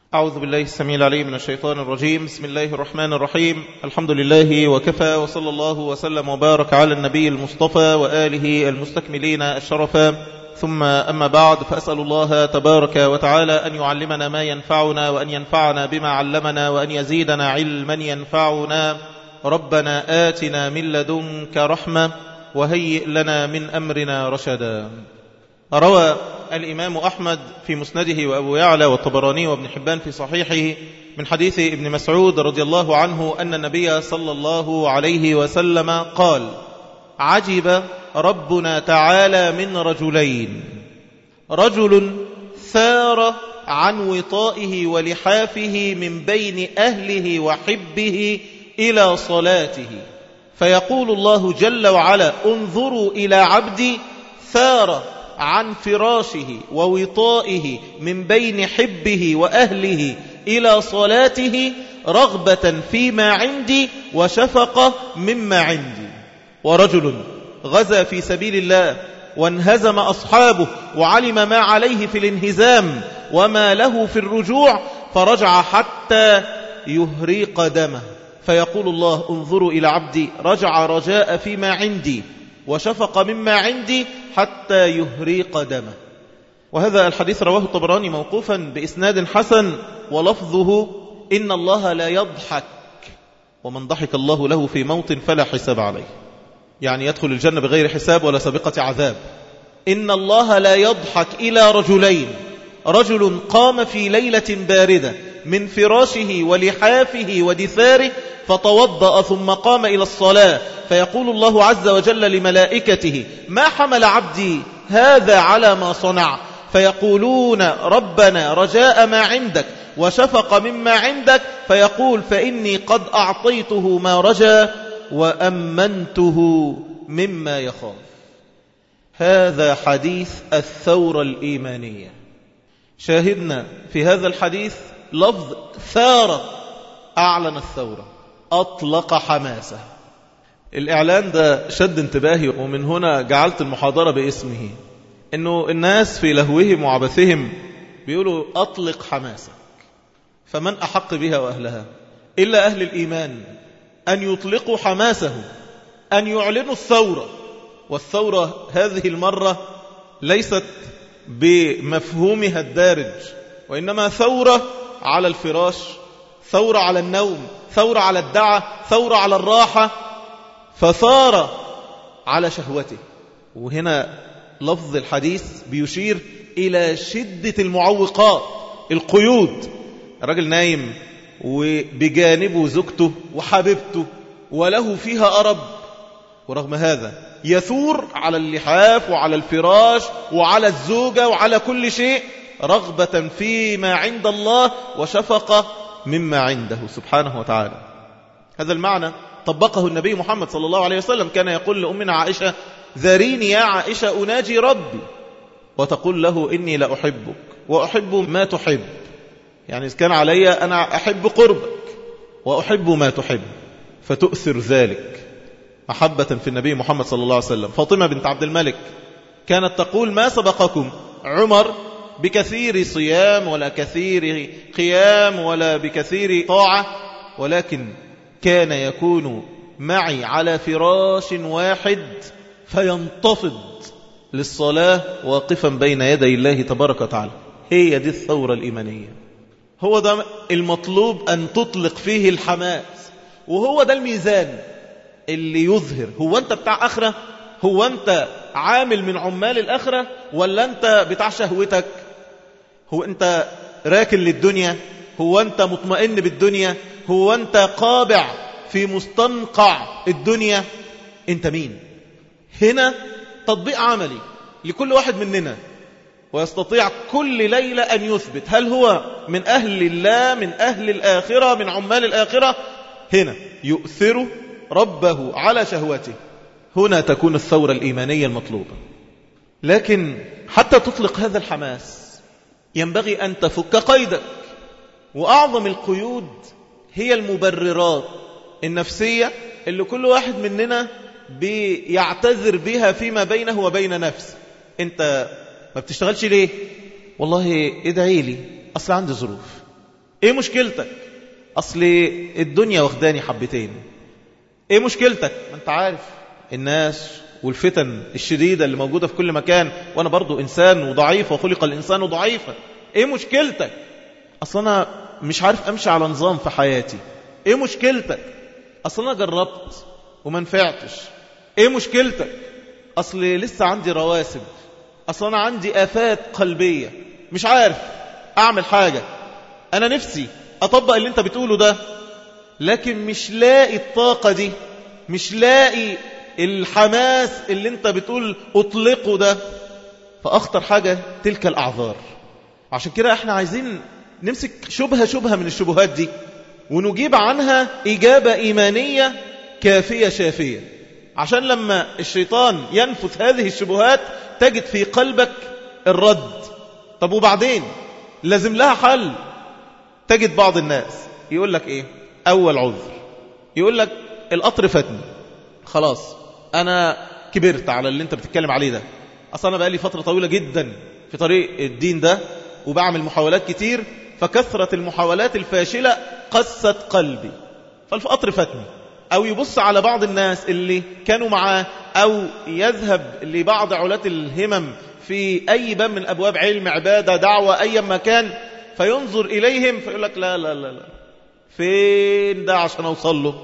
أعوذ بالله السميع العليم من الشيطان الرجيم. بسم الله الرحمن الرحيم. الحمد لله وكفى، وصلى الله وسلم وبارك على النبي المصطفى وآله المستكملين الشرفا، ثم أما بعد، فأسأل الله تبارك وتعالى أن يعلمنا ما ينفعنا، وأن ينفعنا بما علمنا، وأن يزيدنا علما ينفعنا. ربنا آتنا من لدنك رحمة وهيئ لنا من أمرنا رشدا. روى الإمام أحمد في مسنده، وأبو يعلى والطبراني وابن حبان في صحيحه من حديث ابن مسعود رضي الله عنه أن النبي صلى الله عليه وسلم قال: عجب ربنا تعالى من رجلين، رجل ثار عن وطائه ولحافه من بين أهله وحبه إلى صلاته، فيقول الله جل وعلا: انظروا إلى عبدي ثار عن فراشه ووطائه من بين حبه وأهله إلى صلاته رغبة فيما عندي وشفقة مما عندي. ورجل غزا في سبيل الله وانهزم أصحابه وعلم ما عليه في الانهزام وما له في الرجوع، فرجع حتى يهريق دمه، فيقول الله: انظروا إلى عبدي رجع رجاء فيما عندي وشفق مما عندي حتى يهريق دمه. وهذا الحديث رواه الطبراني موقوفا بإسناد حسن، ولفظه: إن الله لا يضحك، ومن ضحك الله له في موت فلا حساب عليه، يعني يدخل الجنة بغير حساب ولا سابقة عذاب. إن الله لا يضحك إلى رجلين: رجل قام في ليلة باردة من فراشه ولحافه ودثاره فتوضأ ثم قام إلى الصلاة، فيقول الله عز وجل لملائكته: ما حمل عبدي هذا على ما صنع؟ فيقولون: ربنا رجاء ما عندك وشفق مما عندك. فيقول: فإني قد أعطيته ما رجا وأمنته مما يخاف. هذا حديث الثورة الإيمانية. شاهدنا في هذا الحديث لفظ ثارة، أعلن الثورة، أطلق حماسه. الإعلان ده شد انتباهي، ومن هنا جعلت المحاضرة باسمه، إنه الناس في لهوهم وعبثهم بيقولوا: أطلق حماسك. فمن أحق بها وأهلها إلا أهل الإيمان أن يطلقوا حماسهم، أن يعلنوا الثورة. والثورة هذه المرة ليست بمفهومها الدارج، وإنما ثورة على الفراش، ثورة على النوم، ثورة على الدعة، ثورة على الراحة، فثار على شهوته. وهنا لفظ الحديث بيشير إلى شدة المعوقات، القيود. الرجل نايم وبجانبه زوجته وحبيبته وله فيها أرب، ورغم هذا يثور على اللحاف وعلى الفراش وعلى الزوجة وعلى كل شيء رغبة فيما عند الله وشفقة مما عنده سبحانه وتعالى. هذا المعنى طبقه النبي محمد صلى الله عليه وسلم. كان يقول لأمنا عائشة: ذريني يا عائشة أناجي ربي، وتقول له: إني لأحبك وأحب ما تحب. يعني إذا كان علي أنا أحب قربك وأحب ما تحب، فتؤثر ذلك محبة في النبي محمد صلى الله عليه وسلم. فاطمة بنت عبد الملك كانت تقول: ما سبقكم عمر بكثير صيام ولا كثير قيام ولا بكثير طاعة، ولكن كان يكون معي على فراش واحد فينتفض للصلاة واقفا بين يدي الله تبارك وتعالى. هي دي الثورة الإيمانية، هو ده المطلوب أن تطلق فيه الحماس، وهو ده الميزان اللي يظهر هو أنت بتاع آخرة، هو أنت عامل من عمال الآخرة، ولا أنت بتاع شهوتك، هو أنت راكن للدنيا، هو أنت مطمئن بالدنيا، هو أنت قابع في مستنقع الدنيا. أنت مين؟ هنا تطبيق عملي لكل واحد مننا، ويستطيع كل ليلة أن يثبت هل هو من أهل الله، من أهل الآخرة، من عمال الآخرة. هنا يؤثر ربه على شهوته، هنا تكون الثورة الإيمانية المطلوبة. لكن حتى تطلق هذا الحماس ينبغي أن تفك قيدك، وأعظم القيود هي المبررات النفسية اللي كل واحد مننا بيعتذر بها فيما بينه وبين نفسه. أنت ما بتشتغلش ليه؟ والله ادعي لي، أصل عندي ظروف. ايه مشكلتك؟ اصل الدنيا واخداني حبتين. ايه مشكلتك؟ ما انت عارف الناس والفتن الشديدة اللي موجودة في كل مكان، وانا برضو انسان وضعيف وخلق الانسان ضعيفا. ايه مشكلتك؟ اصل انا مش عارف امشي على نظام في حياتي. ايه مشكلتك؟ اصل انا جربت وما نفعتش. ايه مشكلتك؟ اصل لسه عندي رواسب. اصل انا عندي آفات قلبية، مش عارف اعمل حاجة. انا نفسي اطبق اللي انت بتقوله ده، لكن مش لاقي الطاقة دي، مش لاقي الحماس اللي انت بتقول اطلقه ده. فاخطر حاجة تلك الاعذار. عشان كده احنا عايزين نمسك شبهة من الشبهات دي ونجيب عنها إجابة إيمانية كافية شافية، عشان لما الشيطان ينفث هذه الشبهات تجد في قلبك الرد. طب وبعدين لازم لها حل. تجد بعض الناس يقول لك ايه؟ اول عذر يقول لك القطر فاتني، خلاص انا كبرت على اللي انت بتتكلم عليه ده. اصلا انا بقالي فترة طويلة جدا في طريق الدين ده وبعمل محاولات كتير، فكثرة المحاولات الفاشلة قست قلبي، فالقطر فاتني. أو يبص على بعض الناس اللي كانوا معاه، أو يذهب لبعض علاة الهمم في أي باب من أبواب علم، عبادة، دعوة، أي مكان، فينظر إليهم فيقول لك لا لا لا لا، فين ده عشان أوصل له؟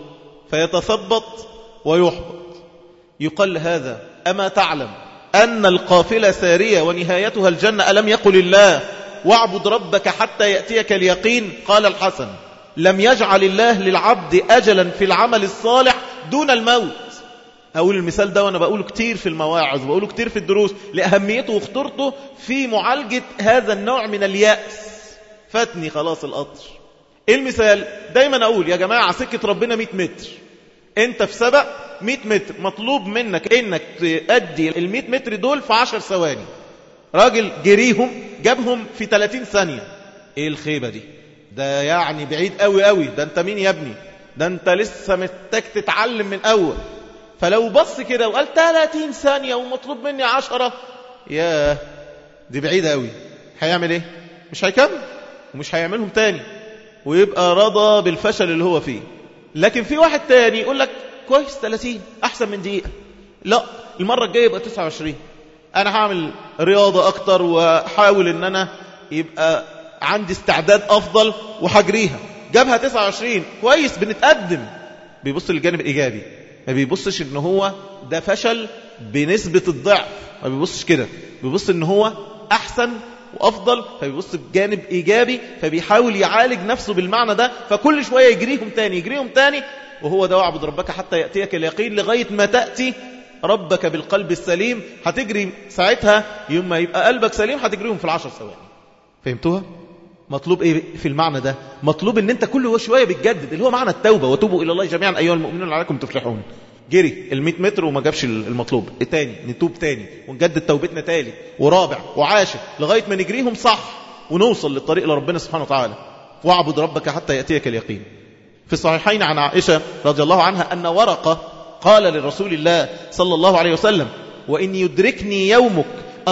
فيتثبط ويحبط. يقال هذا أما تعلم أن القافلة سارية ونهايتها الجنة؟ ألم يقل الله واعبد ربك حتى يأتيك اليقين؟ قال الحسن لم يجعل الله للعبد أجلا في العمل الصالح دون الموت. أقول المثال ده وأنا بقوله كتير في المواعظ وبقوله كتير في الدروس لأهميته واخطرته في معالجة هذا النوع من اليأس. فاتني خلاص القطر. إيه المثال؟ دايما أقول يا جماعة سكة ربنا 100 متر، أنت في سبق 100 متر، مطلوب منك إنك تأدي ال 100 متر دول في 10 ثواني. راجل جريهم جابهم في 30 ثانية. ايه الخيبة دي؟ ده يعني بعيد قوي قوي. ده انت مين يا ابني؟ ده انت لسه محتاج تتعلم من اول. فلو بص كده وقال 30 ثانية ومطلوب مني 10، ياه دي بعيدة قوي. هيعمل ايه؟ مش هيكمل ومش هيعملهم تاني ويبقى رضى بالفشل اللي هو فيه. لكن في واحد تاني يقول لك كويس 30 احسن من دقيقة، لا المرة الجاية يبقى 29. أنا هعمل رياضة أكتر وحاول أن أنا يبقى عندي استعداد أفضل وحجريها. جابها 29 كويس، بنتقدم. بيبص للجانب الإيجابي، ما بيبصش أنه هو ده فشل بنسبة الضعف، ما بيبصش كده، بيبص أنه هو أحسن وأفضل، فبيبص بجانب إيجابي، فبيحاول يعالج نفسه بالمعنى ده. فكل شوية يجريهم تاني، وهو ده واعبد ربك حتى يأتيك اليقين، لغاية ما تأتي ربك بالقلب السليم. هتجري ساعتها يوم ما يبقى قلبك سليم هتجريهم في 10 ثواني. فهمتوها؟ مطلوب ايه في المعنى ده؟ مطلوب ان انت كل شويه بتجدد، اللي هو معنى التوبه، وتوبوا الى الله جميعا ايها المؤمنون لعلكم تفلحون. جري ال100 متر وما جابش المطلوب، تاني نتوب تاني ونجدد توبتنا تالت ورابع وعاشر لغايه ما نجريهم صح ونوصل للطريق لربنا سبحانه وتعالى. واعبد ربك حتى ياتيك اليقين. في الصحيحين عن عائشه رضي الله عنها ان ورقه قال لرسول الله صلى الله عليه وسلم وإن يدركني يومك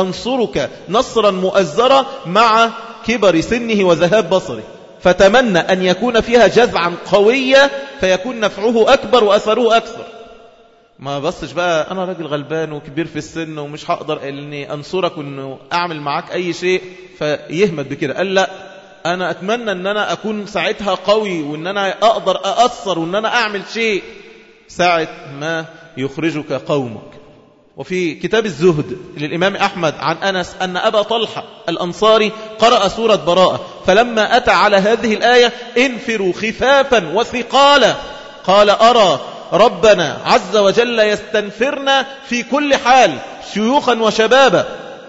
أنصرك نصرا مؤزرا مع كبر سنه وذهاب بصره، فتمنى أن يكون فيها جذعا قوية فيكون نفعه أكبر وأثره أكثر. ما بصش بقى أنا راجل غلبان وكبير في السن ومش هقدر أني أنصرك وأنه أعمل معاك أي شيء فيهمد بكده. قال لا، أنا أتمنى أن أنا أكون ساعتها قوي وأن أنا أقدر أأثر وأن أنا أعمل شيء ساعة ما يخرجك قومك. وفي كتاب الزهد للإمام أحمد عن أنس أن أبا طلحة الأنصاري قرأ سورة براءة، فلما أتى على هذه الآية انفروا خفافا وثقالا قال أرى ربنا عز وجل يستنفرنا في كل حال شيوخا وشبابا،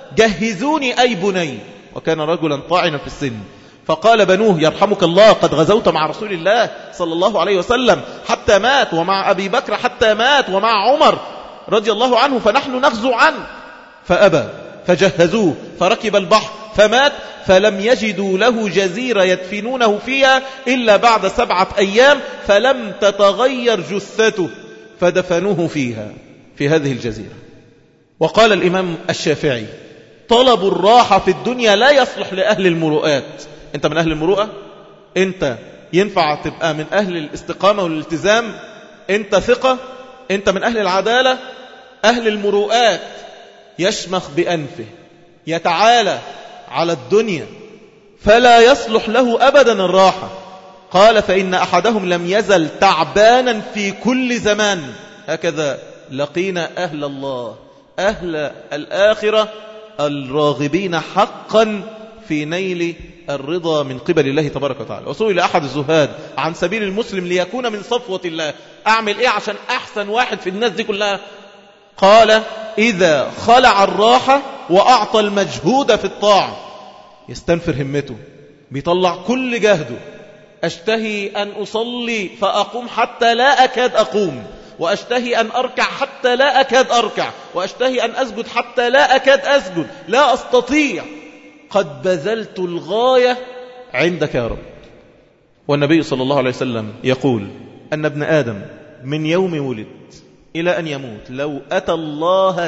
جهزوني أي بني. وكان رجلا طاعنا في السن، فقال بنوه يرحمك الله قد غزوت مع رسول الله صلى الله عليه وسلم حتى مات، ومع أبي بكر حتى مات، ومع عمر رضي الله عنه، فنحن نغزو عنه. فأبى فجهزوه فركب البحر فمات، فلم يجدوا له جزيرة يدفنونه فيها إلا بعد 7 أيام، فلم تتغير جثته فدفنوه فيها في هذه الجزيرة. وقال الإمام الشافعي طلب الراحة في الدنيا لا يصلح لأهل المروءات. أنت من أهل المروءة؟ أنت ينفع تبقى من أهل الاستقامة والالتزام؟ أنت ثقة؟ أنت من أهل العدالة؟ أهل المروءات يشمخ بأنفه، يتعالى على الدنيا، فلا يصلح له أبدا الراحة. قال فإن أحدهم لم يزل تعبانا في كل زمان. هكذا لقينا أهل الله، أهل الآخرة الراغبين حقا في نيل الرضا من قبل الله تبارك وتعالى. وسئل أحد الزهاد عن سبيل المسلم ليكون من صفوة الله، أعمل إيه عشان أحسن واحد في الناس دي كلها؟ قال إذا خلع الراحة وأعطى المجهود في الطاعة، يستنفر همته، بيطلع كل جهده. أشتهي أن أصلي فأقوم حتى لا أكاد أقوم، وأشتهي أن أركع حتى لا أكاد أركع، وأشتهي أن أسجد حتى لا أكاد أسجد، لا أستطيع، قد بذلت الغاية عندك يا رب. والنبي صلى الله عليه وسلم يقول أن ابن آدم من يوم ولد إلى أن يموت لو أتى الله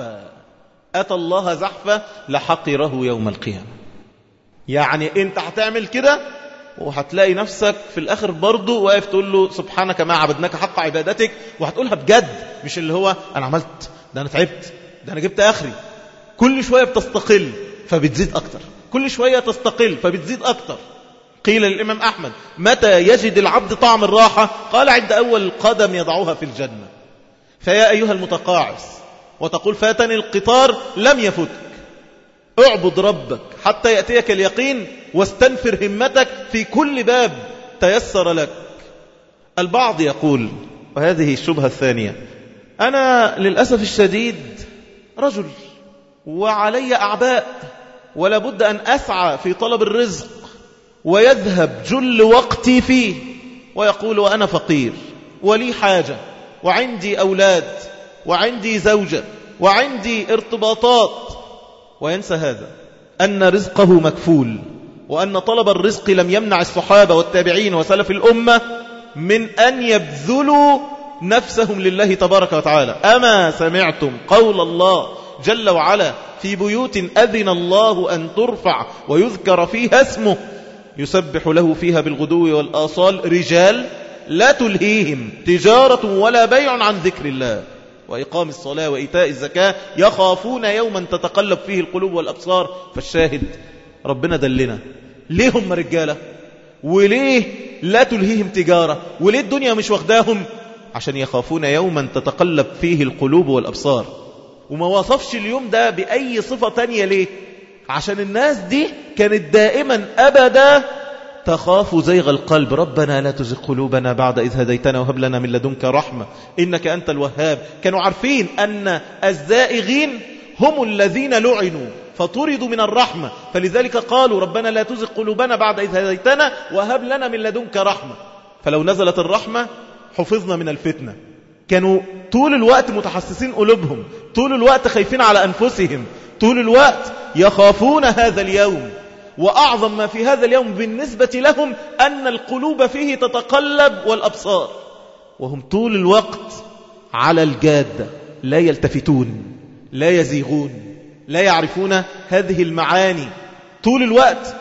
زحفا لحقره يوم القيامة. يعني أنت هتعمل كده وهتلاقي نفسك في الآخر برضو واقف تقول له سبحانك ما عبدناك حق عبادتك، وهتقولها بجد، مش اللي هو أنا عملت ده، أنا تعبت ده، أنا جبت آخري. كل شوية بتستقل فبتزيد أكتر، كل شوية تستقل فبتزيد أكتر. قيل للإمام أحمد متى يجد العبد طعم الراحة؟ قال عند أول قدم يضعها في الجنة. فيا أيها المتقاعس وتقول فاتني القطار، لم يفتك، اعبد ربك حتى يأتيك اليقين، واستنفر همتك في كل باب تيسر لك. البعض يقول، وهذه الشبهة الثانية، أنا للأسف الشديد رجل وعلي أعباء، ولا بد أن أسعى في طلب الرزق، ويذهب جل وقتي فيه، ويقول وأنا فقير ولي حاجة وعندي أولاد وعندي زوجة وعندي ارتباطات، وينسى هذا أن رزقه مكفول، وأن طلب الرزق لم يمنع الصحابة والتابعين وسلف الأمة من أن يبذلوا نفسهم لله تبارك وتعالى. أما سمعتم قول الله جل وعلا في بيوت أذن الله أن ترفع ويذكر فيها اسمه يسبح له فيها بالغدو والآصال رجال لا تلهيهم تجارة ولا بيع عن ذكر الله وإقام الصلاة وإيتاء الزكاة يخافون يوما تتقلب فيه القلوب والأبصار. فالشاهد ربنا دلنا ليه هم رجالة، وليه لا تلهيهم تجارة، وليه الدنيا مش واخداهم؟ عشان يخافون يوما تتقلب فيه القلوب والأبصار. وما وصفش اليوم ده بأي صفة تانية ليه؟ عشان الناس دي كانت دائما أبدا تخاف زيغ القلب، ربنا لا تزغ قلوبنا بعد إذ هديتنا وهب لنا من لدنك رحمة إنك أنت الوهاب. كانوا عارفين أن الزائغين هم الذين لعنوا فطردوا من الرحمة، فلذلك قالوا ربنا لا تزغ قلوبنا بعد إذ هديتنا وهب لنا من لدنك رحمة. فلو نزلت الرحمة حفظنا من الفتنة. كانوا طول الوقت متحسسين قلوبهم، طول الوقت خايفين على أنفسهم، طول الوقت يخافون هذا اليوم. وأعظم ما في هذا اليوم بالنسبة لهم أن القلوب فيه تتقلب والأبصار، وهم طول الوقت على الجادة، لا يلتفتون، لا يزيغون، لا يعرفون هذه المعاني. طول الوقت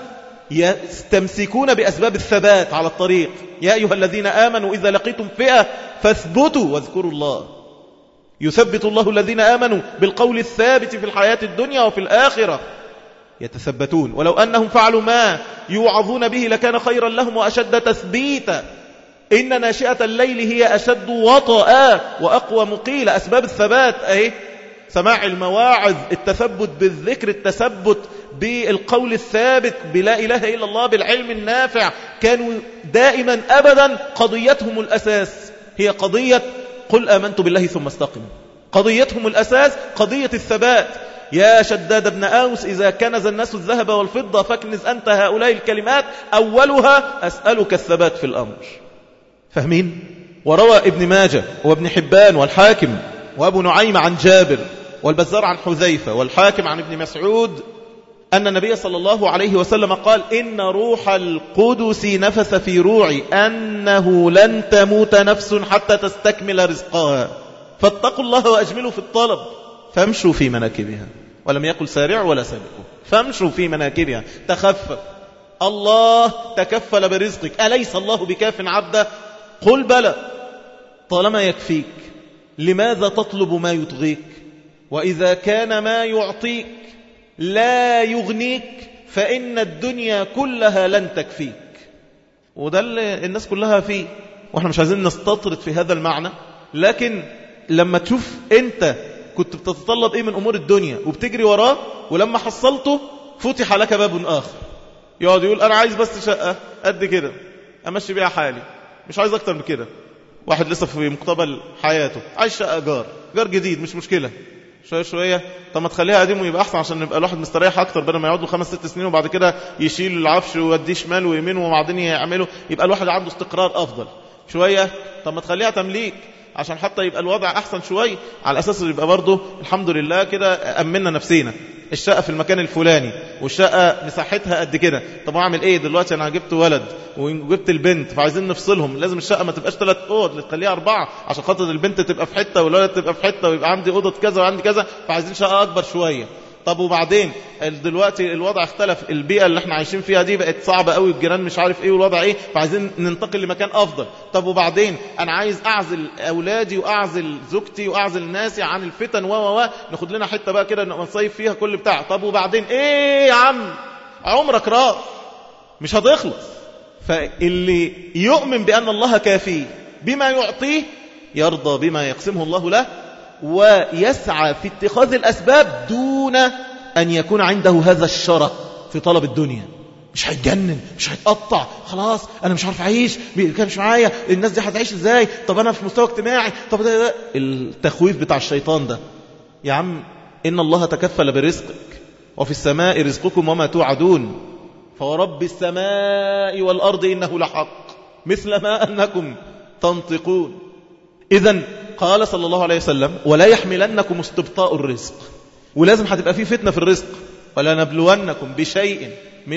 يستمسكون بأسباب الثبات على الطريق. يا أيها الذين آمنوا إذا لقيتم فئة فاثبتوا واذكروا الله. يثبت الله الذين آمنوا بالقول الثابت في الحياة الدنيا وفي الآخرة. يتثبتون ولو أنهم فعلوا ما يوعظون به لكان خيرا لهم وأشد تثبيتا. إن ناشئة الليل هي أشد وطئا وأقوى مقيلة. أسباب الثبات أهي، سماع المواعظ، التثبت بالذكر، التثبت بالقول الثابت بلا إله إلا الله، بالعلم النافع. كانوا دائما أبدا قضيتهم الأساس هي قضية قل آمنت بالله ثم استقم. قضيتهم الأساس قضية الثبات. يا شداد بن أوس إذا كنز الناس الذهب والفضة فاكنز أنت هؤلاء الكلمات أولها أسألك الثبات في الأمر. فاهمين؟ وروى ابن ماجه وابن حبان والحاكم وأبو نعيم عن جابر والبزار عن حذيفة والحاكم عن ابن مسعود أن النبي صلى الله عليه وسلم قال إن روح القدس نفث في روعي أنه لن تموت نفس حتى تستكمل رزقها فاتقوا الله وأجملوا في الطلب فامشوا في مناكبها. ولم يقل سارعوا ولا سابقوا، فامشوا في مناكبها. تخفف الله تكفل برزقك، أليس الله بكاف عبده؟ قل بلى. طالما يكفيك لماذا تطلب ما يطغيك؟ وإذا كان ما يعطيك لا يغنيك فإن الدنيا كلها لن تكفيك. وده اللي الناس كلها فيه، واحنا مش عايزين نستطرد في هذا المعنى، لكن لما تشوف انت كنت بتتطلب ايه من امور الدنيا وبتجري وراه، ولما حصلته فتح لك باب اخر. يقعد يقول انا عايز بس شقة قد كده امشي بيها حالي، مش عايز اكتر من كده. واحد لسه في مقتبل حياته عايز شقة جار جديد، مش مشكلة، شوية شوية. طب ما تخليها قديم ويبقى احسن عشان يبقى الواحد مستريح اكتر، بدل ما يقعد له 5-6 سنين وبعد كده يشيل العفش ويوديه شمال ويمين وبعدين يعمله، يبقى الواحد عنده استقرار افضل شوية. طب ما تخليها تمليك عشان حتى يبقى الوضع احسن شوية، على اساس يبقى برضه الحمد لله كده امننا نفسينا. الشقة في المكان الفلاني والشقة مساحتها قد كده. طب اعمل ايه دلوقتي؟ انا جبت ولد وجبت البنت فعايزين نفصلهم، لازم الشقة ما تبقاش 3 اوض، تخليها 4 عشان خاطر البنت تبقى في حتة والولد تبقى في حتة، ويبقى عندي اوضة كذا وعندي كذا، فعايزين شقة اكبر شوية. طب وبعدين دلوقتي الوضع اختلف، البيئة اللي احنا عايشين فيها دي بقت صعبة قوي، الجيران مش عارف ايه والوضع ايه، فعايزين ننتقل لمكان افضل. طب وبعدين انا عايز اعزل اولادي واعزل زوجتي واعزل ناسي عن الفتن ناخد لنا حتة بقى كده نصيف فيها كل بتاع. طب وبعدين ايه يا عم؟ عمرك راح مش هتخلص. فاللي يؤمن بأن الله كافيه بما يعطيه يرضى بما يقسمه الله له، ويسعى في اتخاذ الأسباب دون أن يكون عنده هذا الشرع في طلب الدنيا. مش هيتجنن، مش هيتقطع، خلاص أنا مش عارف أعيش، كان مش معايا الناس دي هتعيش إزاي، طب أنا في مستوى اجتماعي، طب ده التخويف بتاع الشيطان ده. يا عم إن الله تكفل برزقك، وفي السماء رزقكم وما توعدون، فورب السماء والأرض إنه لحق مثل ما أنكم تنطقون. إذن قال صلى الله عليه وسلم ولا يحملنكم استبطاء الرزق، ولازم هتبقى فيه فتنة في الرزق. ولا نبلونكم بشيء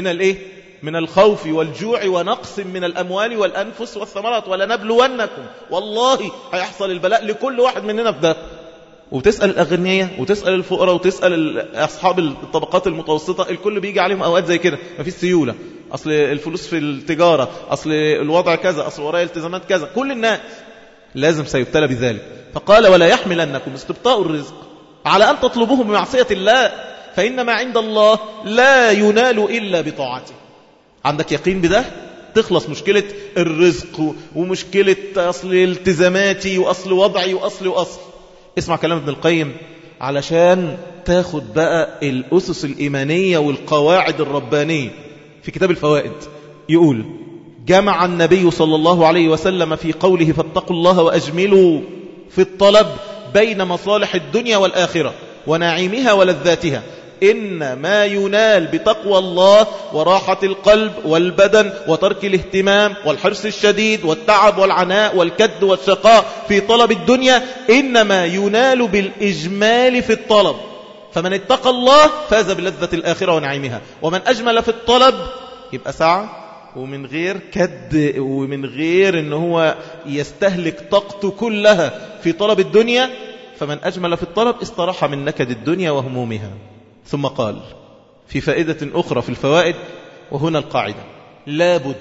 من الخوف والجوع ونقص من الأموال والأنفس والثمرات. ولا نبلونكم، والله هيحصل البلاء لكل واحد مننا في ده. وتسأل الأغنياء وتسأل الفقراء وتسأل أصحاب الطبقات المتوسطة، الكل بيجي عليهم أوقات زي كده، ما فيش سيولة، أصل الفلوس في التجارة، أصل الوضع كذا، أصل وراء التزامات كذا، كل الناس لازم سيبتلى بذلك. فقال ولا يحملنكم استبطاء الرزق على أن تطلبوه بمعصية الله، فإن ما عند الله لا ينال إلا بطاعته. عندك يقين بده تخلص مشكلة الرزق ومشكلة أصل التزاماتي وأصل وضعي وأصل. اسمع كلام ابن القيم علشان تاخد بقى الأسس الإيمانية والقواعد الربانية في كتاب الفوائد. يقول جمع النبي صلى الله عليه وسلم في قوله فاتقوا الله وأجملوا في الطلب بين مصالح الدنيا والآخرة ونعيمها ولذاتها، إن ما ينال بتقوى الله وراحة القلب والبدن وترك الاهتمام والحرص الشديد والتعب والعناء والكد والشقاء في طلب الدنيا إنما ينال بالإجمال في الطلب. فمن اتقى الله فاز بلذة الآخرة ونعيمها، ومن أجمل في الطلب يبقى سعى ومن غير كد ومن غير إن هو يستهلك طاقته كلها في طلب الدنيا. فمن أجمل في الطلب استراح من نكد الدنيا وهمومها. ثم قال في فائدة أخرى في الفوائد، وهنا القاعدة: لابد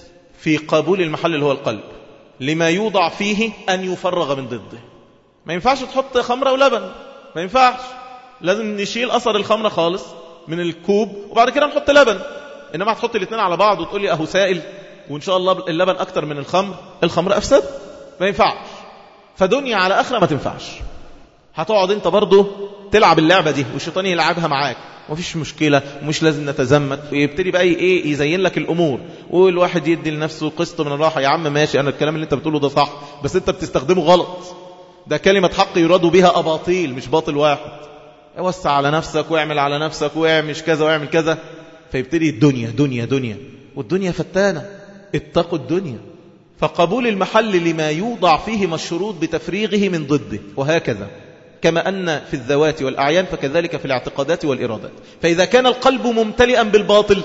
في قبول المحل اللي هو القلب لما يوضع فيه أن يفرغ من ضده. ما ينفعش تحط خمرة ولبن، ما ينفعش، لازم نشيل أثر الخمرة خالص من الكوب وبعد كده نحط لبن. إنما هتحط الاثنين على بعض وتقول لي أهو سائل وإن شاء الله اللبن أكتر من الخمر أفسد، ما ينفعش. فدنيا على آخرة ما تنفعش. هتقعد انت برضو تلعب اللعبة دي والشيطان يلعبها معاك، ومفيش مشكلة ومش لازم نتزمت، ويبتدي بقى يزين لك الأمور، والواحد يدي لنفسه قسط من الراحة. يا عم ماشي، أنا الكلام اللي انت بتقوله ده صح، بس انت بتستخدمه غلط. ده كلمة حق يراد بها أباطيل مش باطل واحد. اوسع على نفسك واعمل على نفسك واعمل كذا واعمل كذا. فيبتدي الدنيا دنيا دنيا، والدنيا فتانة، اتقوا الدنيا. فقبول المحل لما يوضع فيه مشروط بتفريغه من ضده، وهكذا كما أن في الذوات والأعيان فكذلك في الاعتقادات والإرادات. فإذا كان القلب ممتلئا بالباطل،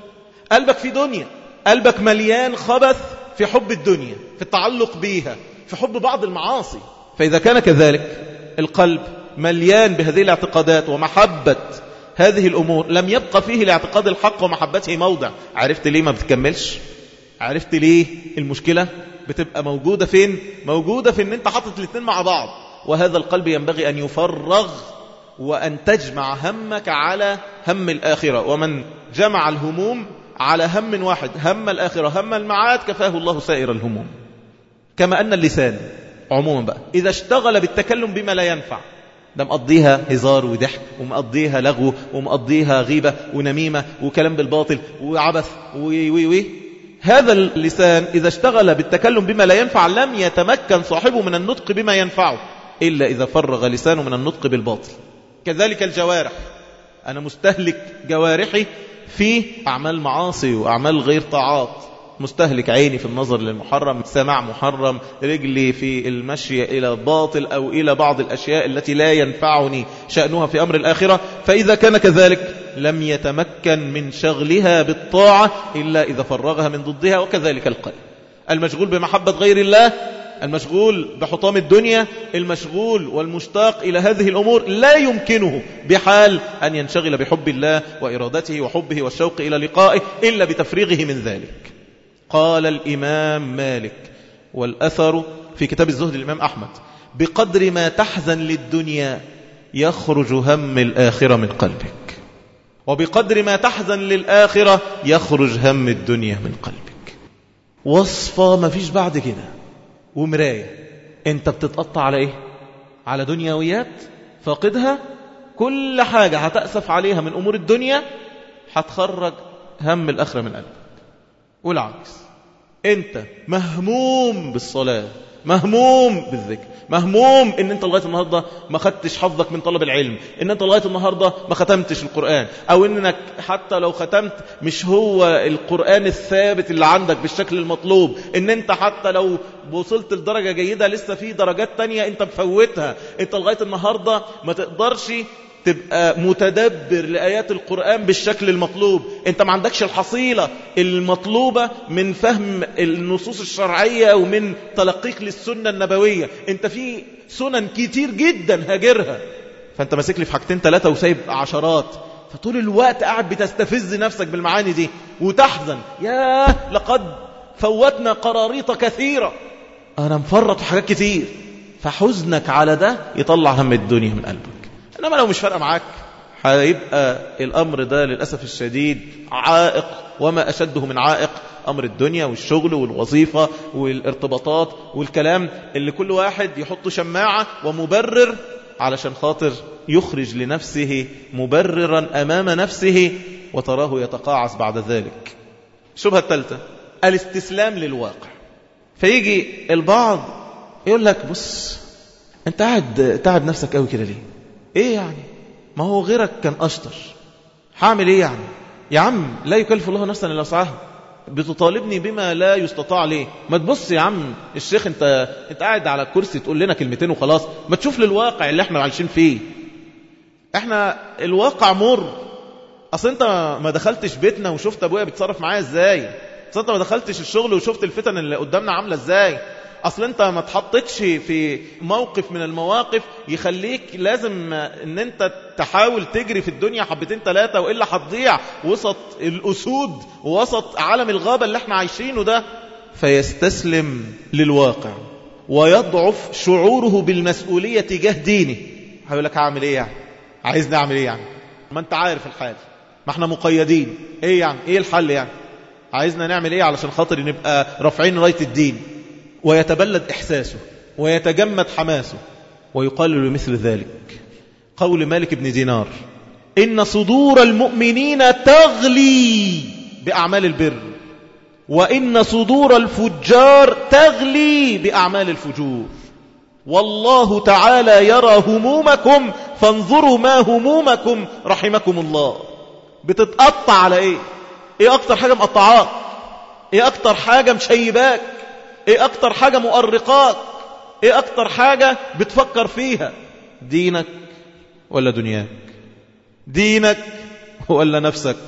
قلبك في دنيا، قلبك مليان خبث في حب الدنيا، في التعلق بيها، في حب بعض المعاصي. فإذا كان كذلك القلب مليان بهذه الاعتقادات ومحبة هذه الأمور لم يبقى فيه لاعتقاد الحق ومحبته موضع. عرفت ليه ما بتكملش؟ عرفت ليه المشكلة بتبقى موجودة فين؟ موجودة في ان انت حاطط الاثنين مع بعض. وهذا القلب ينبغي أن يفرغ وأن تجمع همك على هم الآخرة. ومن جمع الهموم على هم واحد، هم الآخرة هم المعاد، كفاه الله سائر الهموم. كما أن اللسان عموما بقى إذا اشتغل بالتكلم بما لا ينفع، ده مقضيها هزار وضحك، ومقضيها لغو، ومقضيها غيبة ونميمة وكلام بالباطل وعبث هذا اللسان إذا اشتغل بالتكلم بما لا ينفع لم يتمكن صاحبه من النطق بما ينفعه إلا إذا فرغ لسانه من النطق بالباطل. كذلك الجوارح، أنا مستهلك جوارحي في أعمال معاصي وأعمال غير طاعات، مستهلك عيني في النظر للمحرم، سماع محرم، رجلي في المشي إلى الباطل أو إلى بعض الأشياء التي لا ينفعني شأنها في أمر الآخرة. فإذا كان كذلك لم يتمكن من شغلها بالطاعة إلا إذا فرغها من ضدها. وكذلك القلب المشغول بمحبة غير الله، المشغول بحطام الدنيا، المشغول والمشتاق إلى هذه الأمور لا يمكنه بحال أن ينشغل بحب الله وإرادته وحبه والشوق إلى لقائه إلا بتفريغه من ذلك. قال الإمام مالك، والأثر في كتاب الزهد الإمام أحمد: بقدر ما تحزن للدنيا يخرج هم الآخرة من قلبك، وبقدر ما تحزن للآخرة يخرج هم الدنيا من قلبك. وصفة ما فيش بعد كده، ومراية. انت بتتقطع على ايه؟ على دنيويات فاقدها، كل حاجة هتأسف عليها من أمور الدنيا هتخرج هم الآخرة من قلبك. والعكس، انت مهموم بالصلاة، مهموم بالذكر، مهموم ان انت لغاية النهاردة ما خدتش حظك من طلب العلم، ان انت لغاية النهاردة ما ختمتش القرآن، او انك حتى لو ختمت مش هو القرآن الثابت اللي عندك بالشكل المطلوب، ان انت حتى لو وصلت لدرجة جيدة لسه في درجات تانية انت مفوتها، انت لغاية النهاردة ما تقدرش تبقى متدبر لآيات القرآن بالشكل المطلوب، انت ما عندكش الحصيلة المطلوبة من فهم النصوص الشرعية ومن تلقيك للسنة النبوية، انت في سنن كتير جدا هاجرها، فانت ماسك لي في حاجتين ثلاثة وسايب عشرات، فطول الوقت قاعد بتستفز نفسك بالمعاني دي وتحزن، ياه لقد فوتنا قراريط كثيرة، انا مفرط في حاجات كتير. فحزنك على ده يطلع هم الدنيا من قلبك. إنما لو مش فارقة معاك هيبقى الأمر ده للأسف الشديد عائق، وما أشده من عائق أمر الدنيا والشغل والوظيفة والارتباطات والكلام اللي كل واحد يحط شماعة ومبرر علشان خاطر يخرج لنفسه مبررا أمام نفسه وتراه يتقاعس بعد ذلك. الشبهة الثالثة الاستسلام للواقع. فيجي البعض يقول لك بص انت قاعد تعب نفسك قوي كده ليه؟ ايه يعني؟ ما هو غيرك كان اشطر، هعمل ايه يعني؟ يا عم لا يكلف الله نفسا الا وسعها، بتطالبني بما لا يستطاع ليه؟ ما تبص يا عم الشيخ، انت قاعد على الكرسي تقول لنا كلمتين وخلاص، ما تشوف للواقع اللي احنا عايشين فيه. احنا الواقع مر. اصل انت ما دخلتش بيتنا وشفت ابويا بيتصرف معايا ازاي، اصل انت ما دخلتش الشغل وشفت الفتن اللي قدامنا عامله ازاي، اصل انت ما تحطتش في موقف من المواقف يخليك لازم ان انت تحاول تجري في الدنيا حبتين ثلاثة وإلا هتضيع وسط الأسود ووسط عالم الغابة اللي احنا عايشينه ده. فيستسلم للواقع ويضعف شعوره بالمسؤولية تجاه دينه. هيقول لك هعمل ايه يعني؟ عايزني اعمل ايه يعني؟ ما انت عارف الحال، ما احنا مقيدين، ايه يعني؟ ايه الحل يعني؟ عايزنا نعمل ايه علشان خاطر نبقى رافعين راية الدين؟ ويتبلد إحساسه ويتجمد حماسه. ويقال لمثل ذلك قول مالك بن دينار: إن صدور المؤمنين تغلي بأعمال البر، وإن صدور الفجار تغلي بأعمال الفجور، والله تعالى يرى همومكم فانظروا ما همومكم رحمكم الله. بتتقطع على ايه؟ ايه اكتر حاجة مقطعاك؟ ايه اكتر حاجة مشيباك؟ ايه اكتر حاجة مؤرقاك؟ ايه اكتر حاجة بتفكر فيها؟ دينك ولا دنياك؟ دينك ولا نفسك؟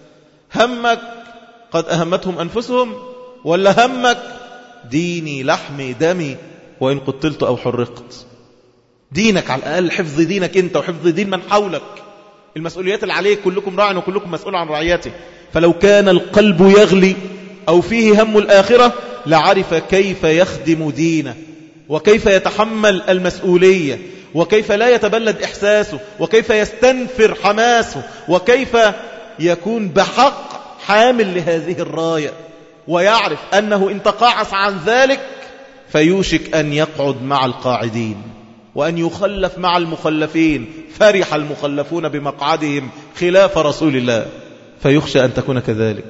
همك قد أهمتهم أنفسهم، ولا همك ديني لحمي دمي وإن قتلت أو حرقت؟ دينك على الأقل، حفظ دينك أنت وحفظ دين من حولك. المسؤوليات اللي عليك، كلكم راع وكلكم مسؤول عن رعيته. فلو كان القلب يغلي أو فيه هم الآخرة لعرف كيف يخدم دينه، وكيف يتحمل المسؤولية، وكيف لا يتبلد إحساسه، وكيف يستنفر حماسه، وكيف يكون بحق حامل لهذه الراية، ويعرف أنه إن تقاعس عن ذلك فيوشك أن يقعد مع القاعدين، وأن يخلف مع المخلفين. فرح المخلفون بمقعدهم خلاف رسول الله، فيخشى أن تكون كذلك،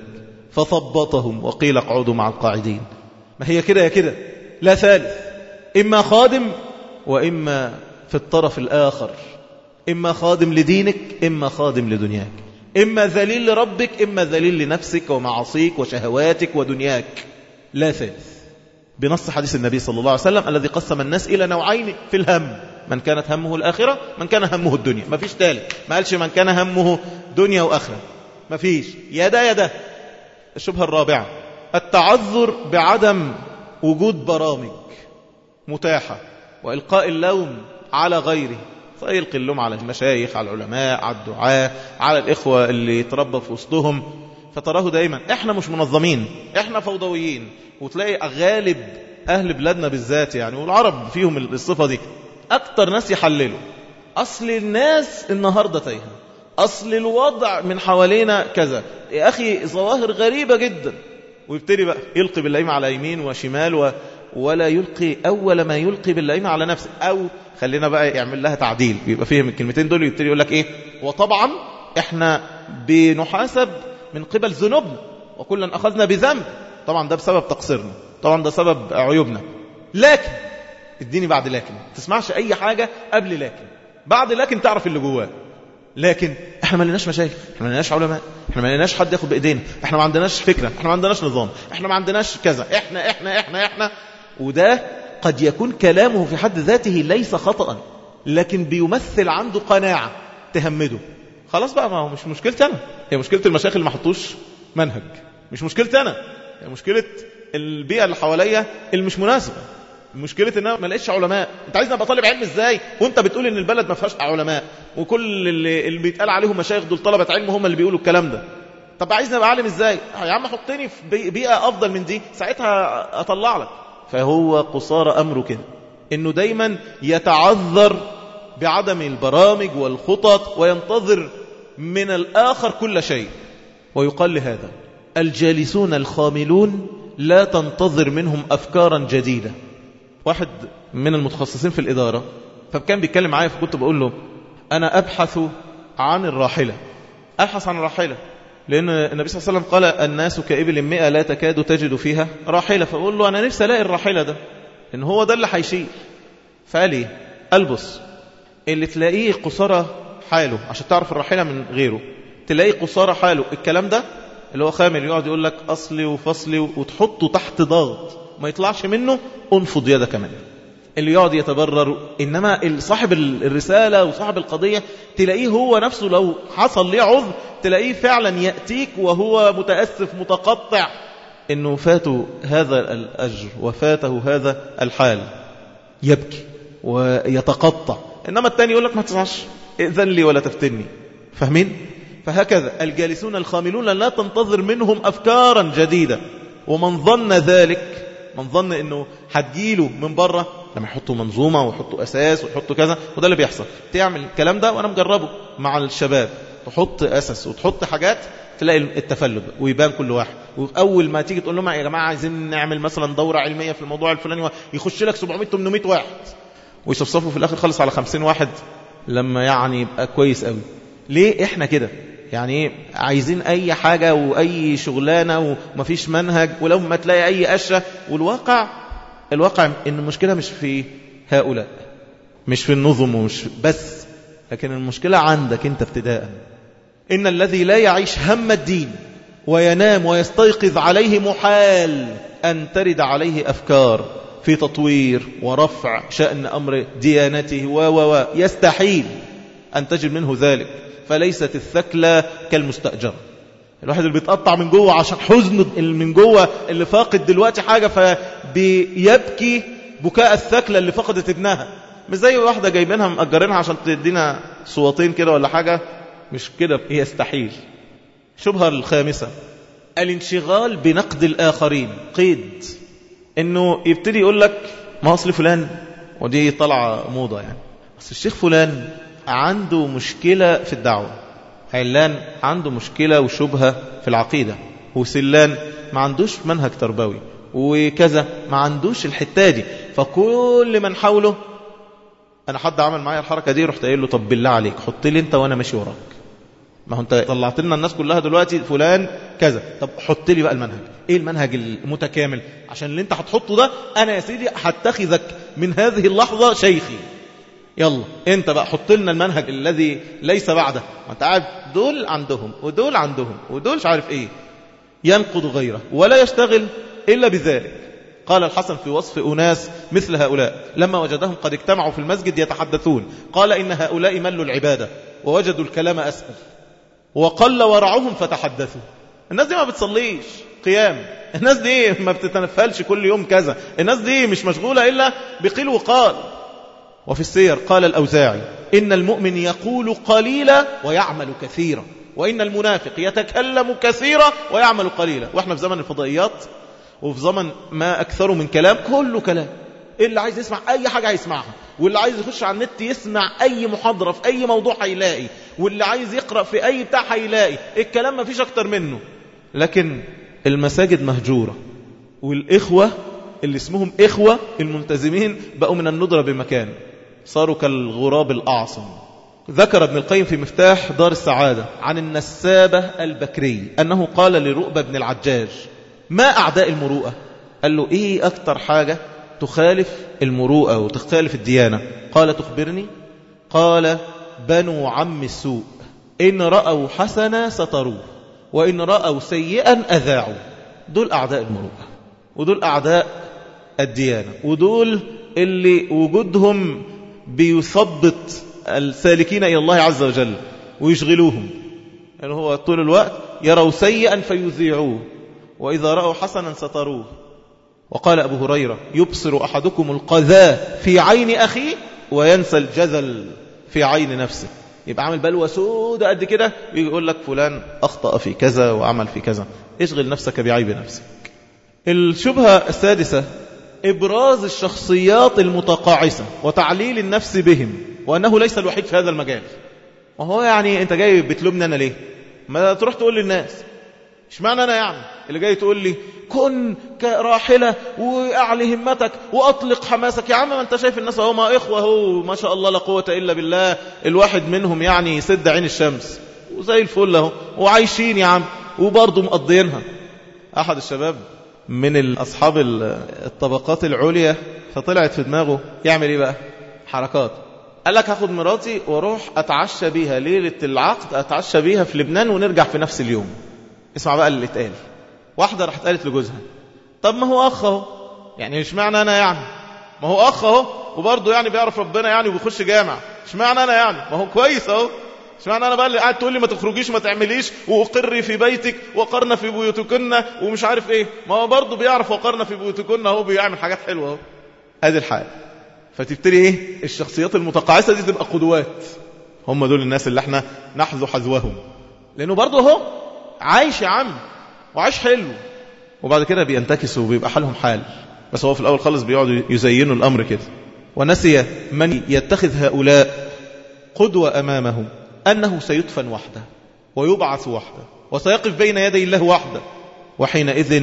فثبطهم وقيل اقعدوا مع القاعدين. ما هي كده يا كده، لا ثالث، إما خادم وإما في الطرف الآخر، إما خادم لدينك إما خادم لدنياك، إما ذليل لربك إما ذليل لنفسك ومعاصيك وشهواتك ودنياك، لا ثالث. بنص حديث النبي صلى الله عليه وسلم الذي قسم الناس إلى نوعين في الهم: من كانت همه الآخرة، من كان همه الدنيا. ما فيش ثالث، ما قالش من كان همه دنيا وآخرة، ما فيش، يا ده يا ده. الشبهة الرابعة التعذر بعدم وجود برامج متاحة وإلقاء اللوم على غيره، فيلقي اللوم على المشايخ، على العلماء، على الدعاء، على الإخوة اللي يتربى في وسطهم. فتراه دايما احنا مش منظمين، احنا فوضويين. وتلاقي غالب أهل بلادنا بالذات يعني، والعرب فيهم الصفة دي، أكتر ناس يحللوا أصل الناس النهاردة تايهة، أصل الوضع من حوالينا كذا، يا أخي ظواهر غريبة جدا. ويبتدي بقى يلقي باللئيم على يمين وشمال ولا يلقي أول ما يلقي باللئيم على نفسه. أو خلينا بقى يعمل لها تعديل، بيبقى فيهم الكلمتين دول، يبتدي يقول لك إيه، وطبعا إحنا بنحاسب من قبل ذنوبنا وكلا أخذنا بذنب. طبعا ده بسبب تقصيرنا، طبعا ده سبب عيوبنا. لكن اديني بعد لكن، تسمعش أي حاجة قبل لكن، بعد لكن تعرف اللي جواه. لكن احنا ما لناش مشايخ، احنا ما لناش علماء، احنا ما لناش حد ياخد بايدينا، احنا ما عندناش فكرة، احنا ما عندناش نظام، احنا ما عندناش كذا، احنا احنا احنا احنا. وده قد يكون كلامه في حد ذاته ليس خطأ، لكن بيمثل عنده قناعة تهمده. خلاص بقى، ما هو مش مشكلتي انا، هي مشكلة المشايخ اللي ما حطوش منهج، مش مشكلتي انا، هي مشكلة البيئة اللي حواليا اللي مش مناسبة، مشكلة ان انا ما لقيتش علماء. انت عايزني ابقى طالب علم ازاي وانت بتقول ان البلد ما فيهاش علماء، وكل اللي بيتقال عليهم مشايخ دول طلبة علم هم اللي بيقولوا الكلام ده؟ طب عايزني ابقى عالم ازاي؟ يا عم حطني في بيئة افضل من دي، ساعتها اطلع لك. فهو قصار امره كده، انه دايما يتعذر بعدم البرامج والخطط، وينتظر من الاخر كل شيء. ويقال لهذا الجالسون الخاملون لا تنتظر منهم افكارا جديدة. واحد من المتخصصين في الإدارة فكان بيتكلم معايا، فكنت بقول له أنا أبحث عن الراحلة، أبحث عن الراحلة، لأن النبي صلى الله عليه وسلم قال الناس كإبل 100 لا تكاد تجد فيها راحلة. فأقول له أنا نفسي ألاقي الراحلة ده، إن هو ده اللي هيشيل. فقال لي ألبس اللي تلاقيه قصارى حاله عشان تعرف الراحلة من غيره، تلاقيه قصارى حاله الكلام ده اللي هو خامل، يقعد يقول لك أصلي وفصلي وتحطه تحت ضغط ما يطلعش منه، انفض يدك منه. اللي يقعد يتبرر. إنما صاحب الرسالة وصاحب القضية تلاقيه هو نفسه لو حصل ليه عذر تلاقيه فعلا يأتيك وهو متأسف متقطع إنه فاته هذا الأجر وفاته هذا الحال، يبكي ويتقطع. إنما التاني يقول لك ما تسعش، ائذن لي ولا تفتني. فاهمين؟ فهكذا الجالسون الخاملون لا تنتظر منهم أفكارا جديدة. ومن ظن ذلك، من ظن انه هتجيله من بره لما يحطوا منظومة ويحطوا أساس ويحطوا كذا، وده اللي بيحصل. تعمل الكلام ده وأنا مجربه مع الشباب، تحط أساس وتحط حاجات تلاقي التفلت ويبان كل واحد. وأول ما تيجي تقول لهم يا جماعة عايزين نعمل مثلا دورة علمية في الموضوع الفلاني، يخش لك 700-800 واحد ويصفصفوا في الآخر خلص على 50 واحد لما يعني يبقى كويس قوي. ليه احنا كده؟ يعني عايزين أي حاجة وأي شغلانة ومفيش منهج، ولو ما تلاقي أي أشياء. والواقع إن المشكلة مش في هؤلاء، مش في النظم ومش بس، لكن المشكلة عندك أنت ابتداء. إن الذي لا يعيش هم الدين وينام ويستيقظ عليه محال أن ترد عليه أفكار في تطوير ورفع شأن أمر ديانته يستحيل أن تجد منه ذلك. فليست الثكلة كالمستأجر. الواحد اللي بيتقطع من جوه عشان حزن من جوه اللي فاقد دلوقتي حاجة فبيبكي بكاء الثكلة اللي فقدت ابنها. مش زي واحدة جايبينها مأجرينها عشان تدينا صوتين كده ولا حاجة مش كده يستحيل. شبهة الخامسة الانشغال بنقد الآخرين. قيد انه يبتدي يقول لك ما أصل فلان، ودي طلع موضة يعني، بس الشيخ فلان عنده مشكلة في الدعوة، علان عنده مشكلة وشبهة في العقيدة، وسلان ما عندوش منهج تربوي، وكذا ما عندوش الحتة دي. فكل من حوله، أنا حد عمل معايا الحركة دي رحت قايل له طب بالله عليك حط لي أنت وأنا ماشي وراك، ما هو أنت طلعت لنا الناس كلها دلوقتي فلان كذا، طب حط لي بقى المنهج. إيه المنهج المتكامل؟ عشان اللي أنت هتحطه ده أنا يا سيدي هتخذك من هذه اللحظة شيخي، يلا انت بقى حط لنا المنهج الذي ليس بعده. ما انت قاعد دول عندهم ودول عندهم ودول مش عارف ايه، ينقض غيره ولا يشتغل الا بذلك. قال الحسن في وصف اناس مثل هؤلاء لما وجدهم قد اجتمعوا في المسجد يتحدثون قال ان هؤلاء ملوا العباده ووجدوا الكلام اسهل وقل ورعهم فتحدثوا. الناس دي ما بتصليش قيام، الناس دي ما بتتنفلش كل يوم كذا، الناس دي مش مشغوله الا بقيل وقال. وفي السير قال الأوزاعي إن المؤمن يقول قليلا ويعمل كثيرا، وإن المنافق يتكلم كثيرا ويعمل قليلا. وإحنا في زمن الفضائيات وفي زمن ما أكثر من كلام، كله كلام. اللي عايز يسمع أي حاجة هيسمعها، واللي عايز يخش على النت يسمع أي محاضرة في أي موضوع هيلاقي، واللي عايز يقرأ في أي بتاع هيلاقي. الكلام ما فيش أكتر منه. لكن المساجد مهجورة، والإخوة اللي اسمهم إخوة الملتزمين بقوا من الندرة بمكان، صاروا كالغراب الأعصم. ذكر ابن القيم في مفتاح دار السعادة عن النسابة البكري أنه قال لرؤبة بن العجاج ما أعداء المروءة؟ قال له إيه أكتر حاجة تخالف المروءة وتخالف الديانة؟ قال تخبرني؟ قال بنو عم السوء، إن رأوا حسنا ستروه وإن رأوا سيئا أذاعوا. دول أعداء المروءة، ودول أعداء الديانة، ودول اللي وجودهم بيثبط السالكين إلى الله عز وجل ويشغلوهم. يعني هو طول الوقت يروا سيئا فيذيعوه، وإذا رأوا حسنا ستروه. وقال أبو هريرة يبصر أحدكم القذاة في عين أخيه وينسى الجذل في عين نفسه. يبقى عامل بلوى سودة قد كده ويقول لك فلان أخطأ في كذا وعمل في كذا. اشغل نفسك بعيب نفسك. الشبهة السادسة إبراز الشخصيات المتقاعسة وتعليل النفس بهم، وأنه ليس الوحيد في هذا المجال. وهو يعني أنت جاي بتلومني أنا ليه؟ ما تروح تقول للناس. اشمعنى أنا يعني اللي جاي تقول لي كن كراحلة وأعلي همتك وأطلق حماسك؟ يا عم ما أنت شايف الناس هم إخوة، هو ما شاء الله لا قوة إلا بالله، الواحد منهم يعني سد عين الشمس وزي الفل اهو وعايشين يا عم وبرضه مقضيينها. أحد الشباب من أصحاب الطبقات العليا فطلعت في دماغه يعمل إيه بقى؟ حركات. قال لك هاخد مراتي واروح أتعشى بيها ليلة العقد، أتعشى بيها في لبنان ونرجع في نفس اليوم. اسمع بقى اللي اتقال. واحدة راحت قالت لجوزها طب ما هو أخ اهو، يعني مش معنى أنا يعني ما هو أخ اهو وبرضه يعني بيعرف ربنا يعني وبيخش جامع، مش معنى أنا يعني ما هو كويس اهو، مش معنى أنا بقى اللي قاعد تقول لي ما تخرجيش ما تعمليش وأقري في بيتك وقرنا في بيوتكن ومش عارف إيه، ما هو برضه بيعرف وقرنا في بيوتكن اهو بيعمل حاجات حلوة اهو. هذه الحال. فتبتدي إيه الشخصيات المتقاعسة دي تبقى قدوات. هم دول الناس اللي احنا نحذو حذوهم، لأنه برضه هو عايش يا عم وعايش حلو، وبعد كده بينتكسوا وبيبقى حالهم حال، بس هو في الأول خالص بيقعدوا يزينوا الأمر كده. ونسي من يتخذ هؤلاء قدوة أمامه أنه سيدفن وحده ويبعث وحده وسيقف بين يدي الله وحده، وحينئذ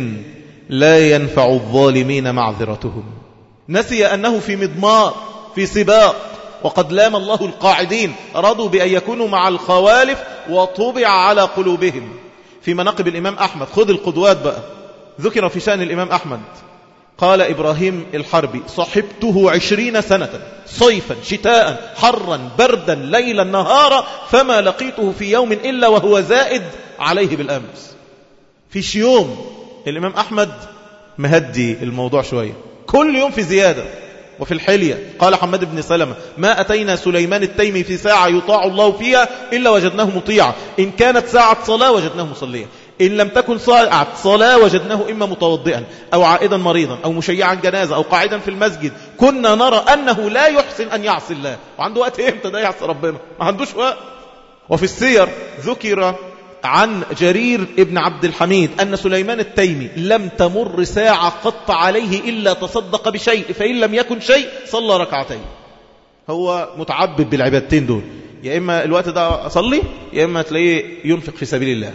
لا ينفع الظالمين معذرتهم. نسي أنه في مضمار في سباق، وقد لام الله القاعدين رضوا بأن يكونوا مع الخوالف وطبع على قلوبهم. في مناقب الإمام أحمد، خذ القدوات بقى. ذكر في شأن الإمام أحمد قال إبراهيم الحربي صحبته 20 سنة صيفا شتاء حرا بردا ليلا نهارا فما لقيته في يوم إلا وهو زائد عليه بالأمس. فيش يوم الإمام أحمد مهدي الموضوع شوية، كل يوم في زيادة. وفي الحلية قال حماد بن سلمة ما أتينا سليمان التيمي في ساعة يطاع الله فيها إلا وجدناه مطيعا، إن كانت ساعة صلاة وجدناه مصليا، إن لم تكن ساعة صلاة وجدناه إما متوضئا أو عائدا مريضا أو مشيعا جنازة أو قاعدا في المسجد. كنا نرى أنه لا يحسن أن يعصي الله. وعنده وقت إمتى ده يعصي ربنا؟ ما عندوش وقت. وفي السير ذكر عن جرير ابن عبد الحميد أن سليمان التيمي لم تمر ساعة قط عليه إلا تصدق بشيء، فإن لم يكن شيء صلى ركعتين. هو متعبد بالعبادتين دول، يا إما الوقت ده أصلي يا إما تلاقيه ينفق في سبيل الله.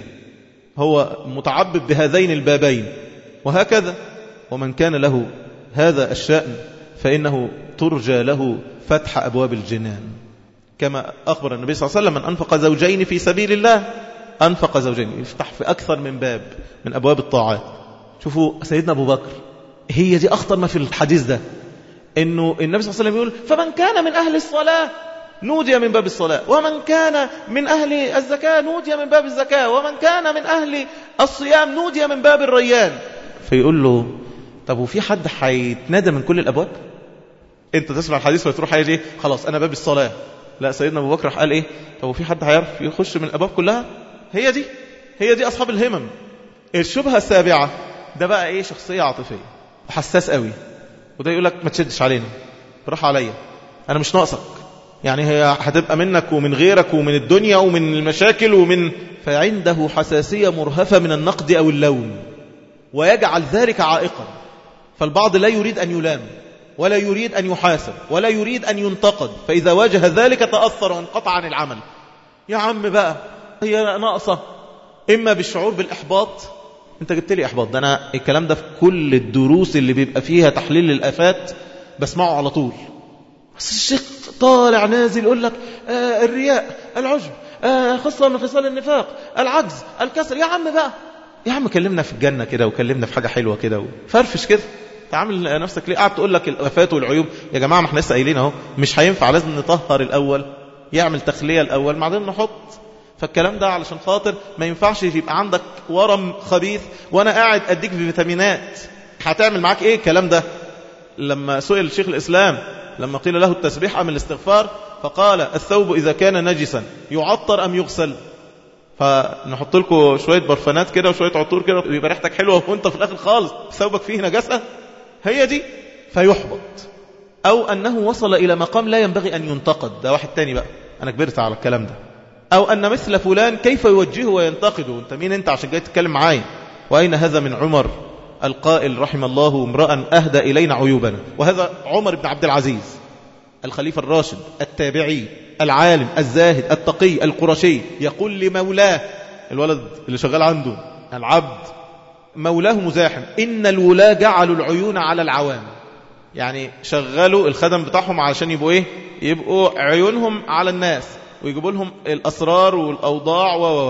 هو متعبد بهذين البابين. وهكذا ومن كان له هذا الشأن فإنه ترجى له فتح أبواب الجنان، كما أخبر النبي صلى الله عليه وسلم: من أنفق زوجين في سبيل الله أنفق زوجين، يفتح في أكثر من باب من أبواب الطاعات. شوفوا سيدنا أبو بكر، هي دي أخطر ما في الحديث ده، إنه النبي صلى الله عليه وسلم يقول: فمن كان من أهل الصلاة نودي من باب الصلاة، ومن كان من أهل الزكاة نودي من باب الزكاة، ومن كان من أهل الصيام نودي من باب الريان. فيقول له: طب وفي حد هيتنادى من كل الأبواب؟ انت تسمع الحديث وتروح حاجة ايه؟ خلاص أنا باب الصلاة. لا، سيدنا أبو بكر قال ايه؟ طب وفي حد هيعرف يخش من الأبواب كلها؟ هي دي أصحاب الهمم. الشبهة السابعة، ده بقى ايه؟ شخصية عاطفية وحساس قوي، وده يقول لك: ما تشدش علينا، براح عليا، أنا مش ناقصك، يعني هي هتبقى منك ومن غيرك ومن الدنيا ومن المشاكل فعنده حساسية مرهفة من النقد أو اللوم، ويجعل ذلك عائقا. فالبعض لا يريد أن يلام ولا يريد أن يحاسب ولا يريد أن ينتقد، فإذا واجه ذلك تأثر وانقطع عن العمل. يا عم بقى هي ناقصة، إما بالشعور بالإحباط. أنت جبت لي إحباط، ده أنا الكلام ده في كل الدروس اللي بيبقى فيها تحليل للآفات بسمعه على طول. بس الشيخ طالع نازل يقول لك الرياء، العجب، خصلة من خصال النفاق، العجز، الكسر. يا عم بقى، يا عم كلمنا في الجنة كده، وكلمنا في حاجة حلوة كده، وفرفش كده. تعامل نفسك ليه قاعد تقول لك الآفات والعيوب؟ يا جماعة ما احنا لسه قايلين اهو، مش هينفع، لازم نطهر الأول، يعمل تخلية الأول بعدين نحط. فالكلام ده علشان خاطر ما ينفعش يبقى عندك ورم خبيث وانا قاعد اديك بفيتامينات. هتعمل معاك ايه الكلام ده؟ لما سئل شيخ الإسلام لما قيل له التسبيح أم الاستغفار، فقال: الثوب إذا كان نجسا يعطر أم يغسل؟ فنحط لكم شوية برفانات كده وشوية عطور كده يبقى ريحتك حلوة، وانت في الآخر خالص ثوبك فيه نجاسة. هي دي. فيحبط. أو أنه وصل إلى مقام لا ينبغي أن ينتقد، ده واحد تاني بقى، أنا كبرت على الكلام ده. أو أن مثل فلان كيف يوجهه وينتقده، انت مين انت عشان جاي تتكلم معايا؟ وأين هذا من عمر القائل: رحم الله امرأ أهدى إلينا عيوبنا. وهذا عمر بن عبد العزيز الخليفة الراشد التابعي العالم الزاهد التقي القرشي، يقول لمولاه، الولد اللي شغال عنده، العبد، مولاه مزاحم: إن الولاة جعلوا العيون على العوام. يعني شغلوا الخدم بتاعهم علشان يبقوا ايه؟ يبقوا عيونهم على الناس، ويجيبوا لهم الأسرار والأوضاع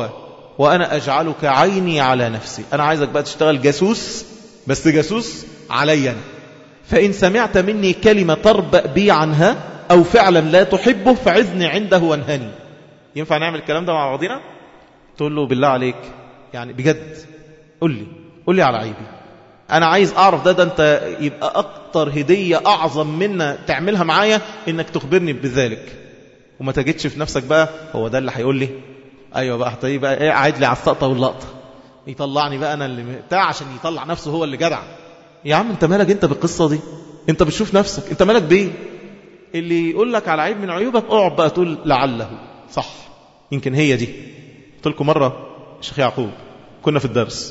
وأنا أجعلك عيني على نفسي. أنا عايزك بقى تشتغل جاسوس، بس جاسوس علي أنا. فإن سمعت مني كلمة تربأ بي عنها أو فعلا لا تحبه فعذني عنده وانهني. ينفع نعمل الكلام ده مع بعضنا؟ تقول له: بالله عليك يعني بجد قل لي على عيبي، أنا عايز أعرف ده انت يبقى أكتر هدية أعظم منا تعملها معايا إنك تخبرني بذلك. وما تجدش في نفسك بقى هو ده اللي هيقول لي أيوة بقى هتلاقيه بقى إيه قاعد لي على السقطة واللقطة، يطلعني بقى أنا اللي بتاع عشان يطلع نفسه هو اللي جدع. يا عم انت مالك انت بالقصة دي؟ انت بتشوف نفسك، انت مالك بيه؟ اللي يقول لك على عيب من عيوبك اقعد بقى تقول لعله صح، يمكن هي دي. قلت لكم مرة الشيخ يعقوب كنا في الدرس،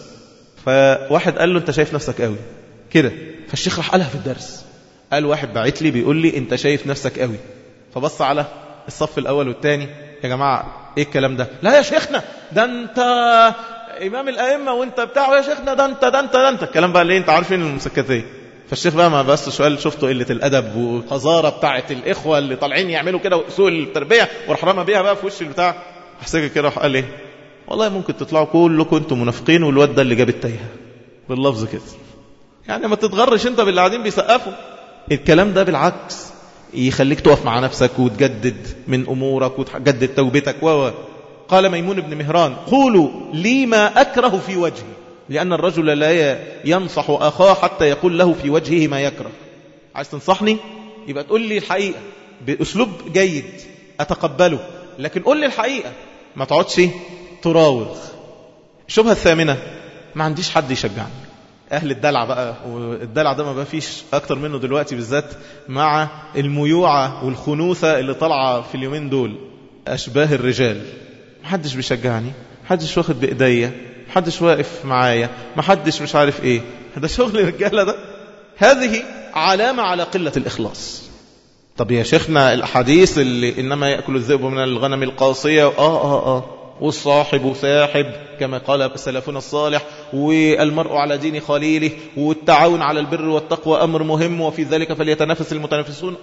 فواحد قال له: انت شايف نفسك قوي كده. فالشيخ راح قالها في الدرس، قال: واحد بعت لي بيقول لي انت شايف نفسك قوي. فبص على الصف الاول والثاني: يا جماعة ايه الكلام ده؟ لا يا شيخنا، ده انت إمام الأئمة وانت بتاعه يا شيخنا، ده انت الكلام بقى اللي انت عارفين المسكتية. فالشيخ بقى ما بس سؤال شفته قلة الأدب والقذارة بتاعت الإخوة اللي طالعين يعملوا كده وسوء التربية وراح رمى بيها بقى في وش البتاع. حسيك كده راح قال ايه: والله ممكن تطلعوا كلكم انتم منافقين والواد ده اللي جاب التايهة، باللفظ كده. يعني ما تتغرش انت باللي قاعدين بيسقفوا. الكلام ده بالعكس يخليك تقف مع نفسك وتجدد من أمورك وتجدد توبتك. قال ميمون بن مهران: قولوا لي ما أكره في وجهي، لأن الرجل لا ينصح أخاه حتى يقول له في وجهه ما يكره. عايز تنصحني يبقى تقول لي الحقيقة بأسلوب جيد أتقبله، لكن قول لي الحقيقة، ما تقعدش تراوغ. الشبهة الثامنة: ما عنديش حد يشجعني. أهل الدلع بقى، والدلع ده ما فيش أكتر منه دلوقتي، بالذات مع الميوعة والخنوثة اللي طالعة في اليومين دول، أشباه الرجال. محدش بيشجعني، محدش واخد بإيديا، محدش واقف معايا، محدش مش عارف ايه. هذا شغل الرجالة ده. هذه علامة على قلة الإخلاص. طب يا شيخنا الأحاديث اللي إنما يأكل الذئب من الغنم القاصية، والصاحب ساحب كما قال سلفنا الصالح، والمرء على دين خليله، والتعاون على البر والتقوى أمر مهم، وفي ذلك فليتنافس المتنافسون.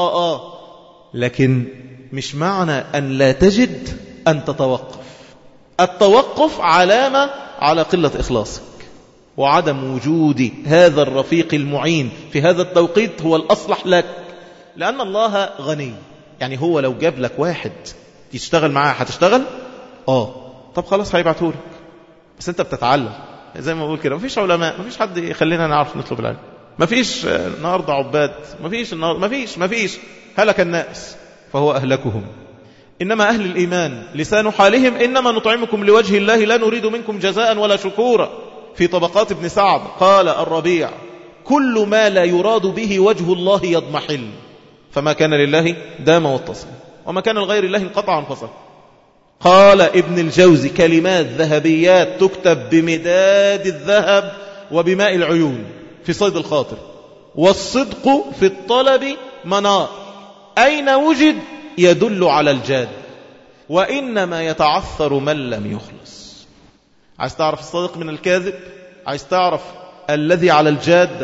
لكن مش معنى أن لا تجد أن تتوقف. التوقف علامة على قلة إخلاصك، وعدم وجود هذا الرفيق المعين في هذا التوقيت هو الأصلح لك، لأن الله غني. يعني هو لو جاب لك واحد يشتغل معاه هتشتغل؟ طب خلاص هيبعتهولك، بس انت بتتعلم. زي ما بقول كده، مفيش علماء، مفيش حد يخلينا نعرف نطلب العلم، مفيش النهارده عباد، مفيش هلك الناس فهو أهلكهم. إنما أهل الإيمان لسان حالهم إنما نطعمكم لوجه الله لا نريد منكم جزاء ولا شكورا. في طبقات ابن سعد قال الربيع: كل ما لا يراد به وجه الله يضمحل، فما كان لله دام واتصل، وما كان لغير الله انقطع وانفصل. قال ابن الجوزي: كلمات ذهبيات تكتب بمداد الذهب وبماء العيون في صيد الخاطر. والصدق في الطلب منار، أين وجد يدل على الجاد، وإنما يتعثر من لم يخلص. عايز تعرف الصادق من الكاذب؟ عايز تعرف الذي على الجادة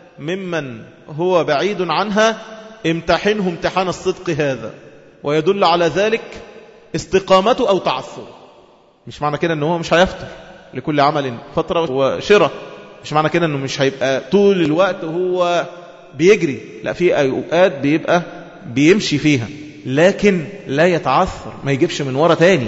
ممن هو بعيد عنها؟ امتحنه امتحان الصدق هذا، ويدل على ذلك استقامته أو تعثره. مش معنى كده أنه هو مش هيفتر، لكل عمل فترة وشرة. مش معنى كده أنه مش هيبقى طول الوقت هو بيجري، لا، في أوقات بيبقى بيمشي فيها، لكن لا يتعثر، ما يجيبش من ورا تاني.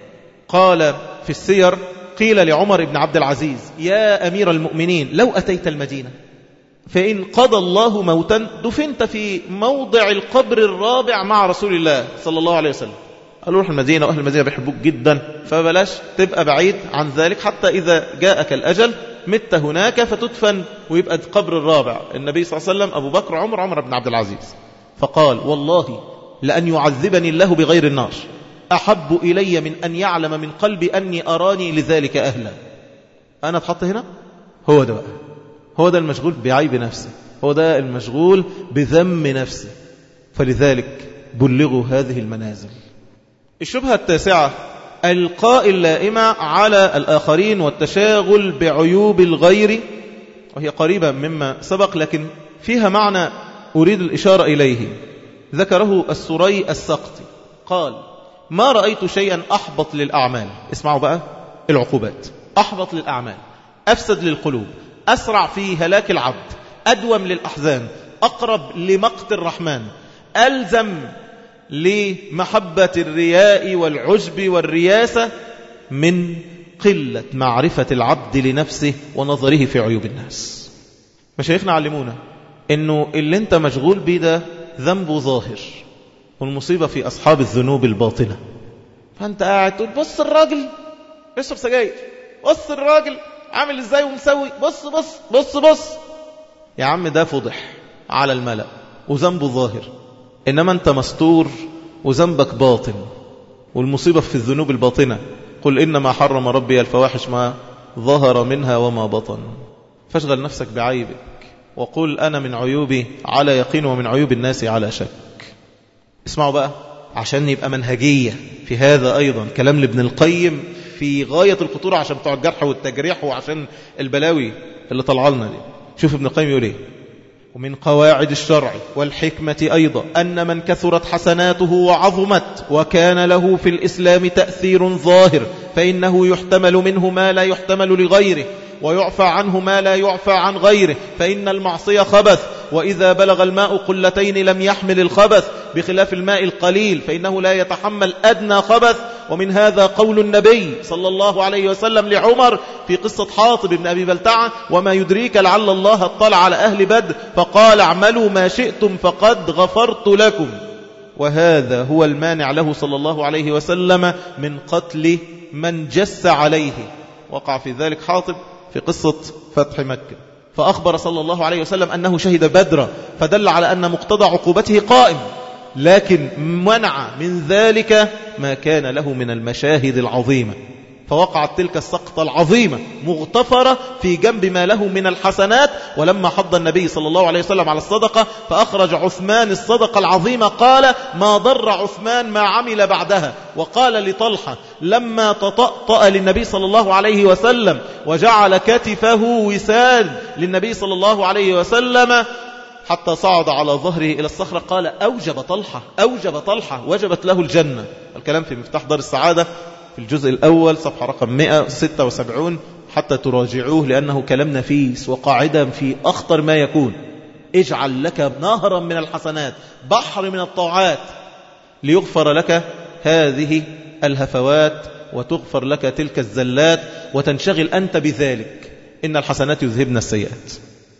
قال في السير: قيل لعمر بن عبد العزيز: يا أمير المؤمنين، لو أتيت المدينة فإن قضى الله موتا دفنت في موضع القبر الرابع مع رسول الله صلى الله عليه وسلم. قالوا: روح المدينة، وأهل المدينة بيحبوك جدا، فبلاش تبقى بعيد عن ذلك، حتى إذا جاءك الأجل مت هناك فتدفن، ويبقى القبر الرابع النبي صلى الله عليه وسلم، أبو بكر، عمر بن عبد العزيز. فقال: والله لأن يعذبني الله بغير النار أحب إلي من أن يعلم من قلبي أني أراني لذلك أهلا. أنا اتحط هنا، هو ده بقى، هو ده المشغول بعيب نفسه، هو ده المشغول بذم نفسه. فلذلك بلغوا هذه المنازل. الشبهة التاسعة: القاء اللائمة على الآخرين والتشاغل بعيوب الغير، وهي قريبة مما سبق لكن فيها معنى أريد الإشارة إليه. ذكره السري السقطي قال: ما رأيت شيئا أحبط للأعمال. اسمعوا بقى العقوبات: أحبط للأعمال، أفسد للقلوب، أسرع في هلاك العبد، أدوم للأحزان، أقرب لمقت الرحمن، ألزم لمحبة الرياء والعجب والرياسة، من قلة معرفة العبد لنفسه ونظره في عيوب الناس. مشايخنا علمونا إنه اللي انت مشغول بيه ده ذنبه ظاهر، والمصيبة في أصحاب الذنوب الباطنة. فأنت قاعد تقول: بص الراجل بيشرب سجاير، بص الراجل عامل ازاي ومسوي، بص بص بص بص. يا عم ده فضح على الملأ وذنبه ظاهر، إنما أنت مستور وذنبك باطن. والمصيبة في الذنوب الباطنة: قل إنما حرم ربي الفواحش ما ظهر منها وما بطن. فاشغل نفسك بعيبك، وقل أنا من عيوبي على يقين ومن عيوب الناس على شك. اسمعوا بقى عشان يبقى منهجية في هذا. أيضا كلام لابن القيم في غاية الخطورة عشان بتوع الجرح والتجريح، وعشان البلاوي اللي طلعلنا دي. شوف ابن القيم يقول ايه: ومن قواعد الشرع والحكمة أيضا أن من كثرت حسناته وعظمت وكان له في الإسلام تأثير ظاهر فإنه يحتمل منه ما لا يحتمل لغيره، ويعفى عنه ما لا يعفى عن غيره، فإن المعصية خبث، وإذا بلغ الماء قلتين لم يحمل الخبث، بخلاف الماء القليل فإنه لا يتحمل أدنى خبث. ومن هذا قول النبي صلى الله عليه وسلم لعمر في قصة حاطب بن أبي بلتعة: وما يدريك لعل الله اطلع على أهل بدر فقال: اعملوا ما شئتم فقد غفرت لكم. وهذا هو المانع له صلى الله عليه وسلم من قتل من جس عليه. وقع في ذلك حاطب في قصة فتح مكة، فأخبر صلى الله عليه وسلم أنه شهد بدرا، فدل على أن مقتضى عقوبته قائم. لكن منع من ذلك ما كان له من المشاهد العظيمة، فوقعت تلك السقطة العظيمة مغتفرة في جنب ما له من الحسنات. ولما حض النبي صلى الله عليه وسلم على الصدقة فأخرج عثمان الصدقة العظيمة قال ما ضر عثمان ما عمل بعدها. وقال لطلحة لما تطأطأ للنبي صلى الله عليه وسلم وجعل كتفه وساد للنبي صلى الله عليه وسلم حتى صعد على ظهره إلى الصخرة قال أوجب طلحة وجبت له الجنة. الكلام في مفتاح دار السعادة في الجزء الأول صفحة رقم 176 حتى تراجعوه، لأنه كلام نفيس وقاعدة في أخطر ما يكون. اجعل لك نهرا من الحسنات، بحر من الطاعات، ليغفر لك هذه الهفوات وتغفر لك تلك الزلات وتنشغل أنت بذلك. إن الحسنات يذهبن السيئات.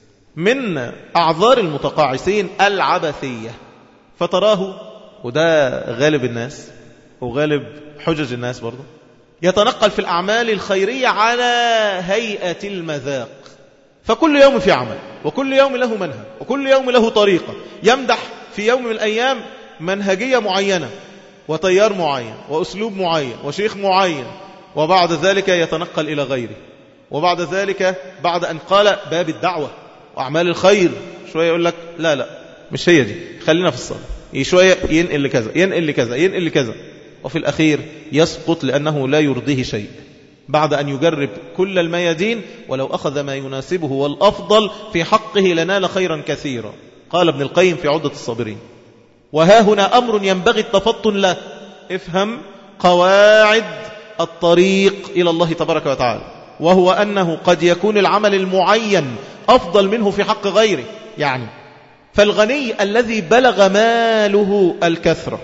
من أعذار المتقاعسين العبثية، فتراه، وده غالب الناس وغالب حجج الناس برضو، يتنقل في الأعمال الخيرية على هيئة المذاق، فكل يوم في عمل، وكل يوم له منهج، وكل يوم له طريقة. يمدح في يوم من الأيام منهجية معينة وتيار معين وأسلوب معين وشيخ معين، وبعد ذلك يتنقل إلى غيره. وبعد ذلك بعد أن قال باب الدعوة وأعمال الخير شوية يقول لك لا مش هي دي، خلينا في الصلاة، شوية ينقل لكذا ينقل لكذا ينقل لكذا، وفي الأخير يسقط لأنه لا يرضيه شيء بعد أن يجرب كل الميادين. ولو أخذ ما يناسبه والأفضل في حقه لنال خيرا كثيرا. قال ابن القيم في عدة الصابرين وها هنا أمر ينبغي التفطن له. افهم قواعد الطريق إلى الله تبارك وتعالى، وهو أنه قد يكون العمل المعين أفضل منه في حق غيره. يعني فالغني الذي بلغ ماله الكثرة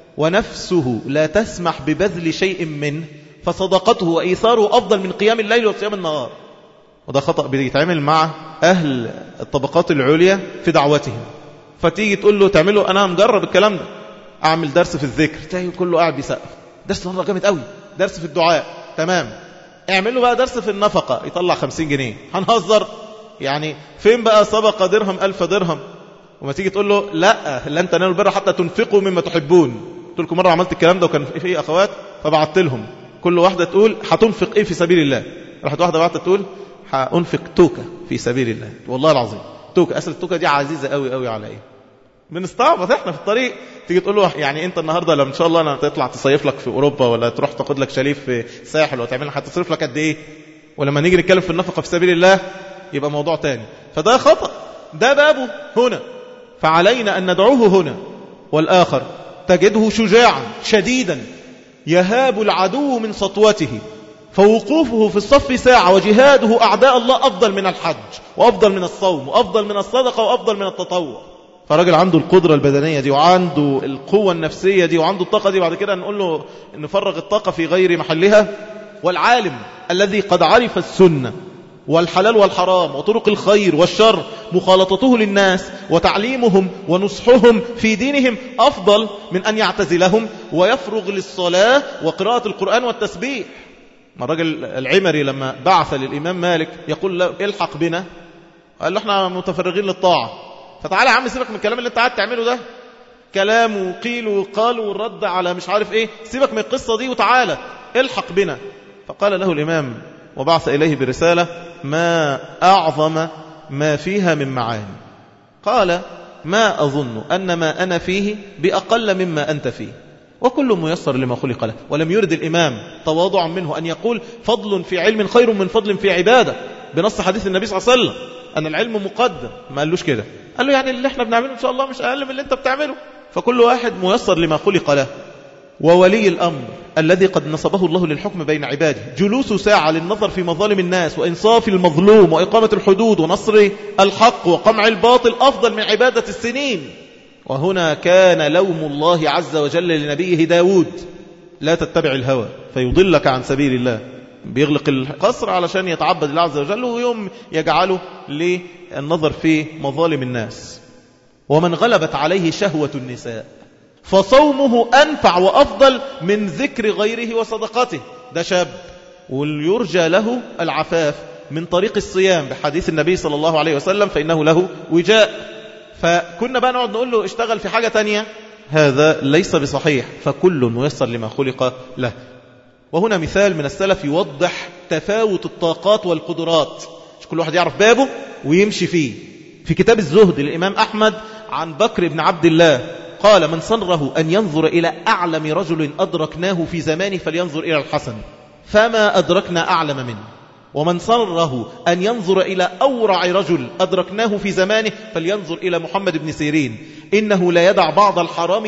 ونفسه لا تسمح ببذل شيء منه، فصدقته وإيثاره أفضل من قيام الليل وصيام النهار. وده خطأ بيتعمل مع أهل الطبقات العليا في دعوتهم. فتيجي تقول له تعمله، أنا مجرب الكلام ده، أعمل درس في الذكر، تلاقي كله قاعد بيسقف، درس النهارده جامد قوي، درس في الدعاء تمام، اعمل له بقى درس في النفقة يطلع 50 جنيه. هنهزر يعني؟ فين بقى سبق درهم 1000 درهم؟ وما تيجي تقول له لا لن تنالوا البر حتى تنفقوا مما تحبون. قلت لكم مرة عملت الكلام ده وكان في أخوات، فبعت لهم كل واحدة تقول هتنفق إيه في سبيل الله. راحت واحدة بعتت تقول هأنفق توكة في سبيل الله. والله العظيم توكة، أصل التوكة دي عزيزة قوي قوي على إيه؟ بنستعبط احنا في الطريق. تيجي تقول له يعني انت النهارده لما ان شاء الله انا تطلع تصيف لك في اوروبا ولا تروح تاخد لك شاليه في الساحل وتعمل لك، هتصرف لك قد ايه؟ ولما نيجي نتكلم في النفقه في سبيل الله يبقى موضوع تاني. فده خطأ، ده بابه هنا، فعلينا ان ندعوه هنا. والآخر تجده شجاعا شديدا يهاب العدو من سطوته، فوقوفه في الصف ساعة وجهاده أعداء الله أفضل من الحج وأفضل من الصوم وأفضل من الصدقة وأفضل من التطوع. فراجل عنده القدرة البدنية دي وعنده القوة النفسية دي وعنده الطاقة دي، بعد كده نقول له نفرغ الطاقة في غير محلها. والعالم الذي قد عرف السنة والحلال والحرام وطرق الخير والشر، مخالطته للناس وتعليمهم ونصحهم في دينهم أفضل من أن يعتزلهم ويفرغ للصلاة وقراءة القرآن والتسبيح. ما الرجل العمري لما بعث للإمام مالك يقول له الحق بنا، قال له احنا متفرغين للطاعة، فتعالى يا عم سيبك من الكلام اللي انت قاعد تعمله ده، كلام وقيل وقال والرد على مش عارف ايه، سيبك من القصة دي وتعالى الحق بنا. فقال له الإمام وبعث إليه برسالة ما أعظم ما فيها من معاني. قال ما أظن أن ما أنا فيه بأقل مما أنت فيه، وكل ميسر لما خلق له. ولم يرد الإمام تواضعا منه أن يقول فضل في علم خير من فضل في عبادة، بنص حديث النبي صلى الله عليه وسلم أن العلم مقدم. ما قالوش كده، قال له يعني اللي احنا بنعمله إن شاء الله مش أقل من اللي انت بتعمله، فكل واحد ميسر لما خلق له. وولي الأمر الذي قد نصبه الله للحكم بين عباده، جلوس ساعة للنظر في مظالم الناس وإنصاف المظلوم وإقامة الحدود ونصر الحق وقمع الباطل أفضل من عبادة السنين. وهنا كان لوم الله عز وجل لنبيه داود لا تتبع الهوى فيضلك عن سبيل الله. بيغلق القصر علشان يتعبد الله عز وجل، ويوم يجعله للنظر في مظالم الناس. ومن غلبت عليه شهوة النساء فصومه أنفع وأفضل من ذكر غيره وصدقته. ده شاب ويرجى له العفاف من طريق الصيام بحديث النبي صلى الله عليه وسلم فإنه له وجاء. فكنا بقى نقعد نقول له اشتغل في حاجة تانية، هذا ليس بصحيح، فكل ميسر لما خلق له. وهنا مثال من السلف يوضح تفاوت الطاقات والقدرات، مش كل واحد يعرف بابه ويمشي فيه. في كتاب الزهد للإمام أحمد عن بكر بن عبد الله قال: من سره أن ينظر إلى أعلم رجل أدركناه في زمانه فلينظر إلى الحسن فما أدركنا أعلم منه، ومن سره أن ينظر إلى أورع رجل أدركناه في زمانه فلينظر إلى محمد بن سيرين إنه لا يدع بعض الحرام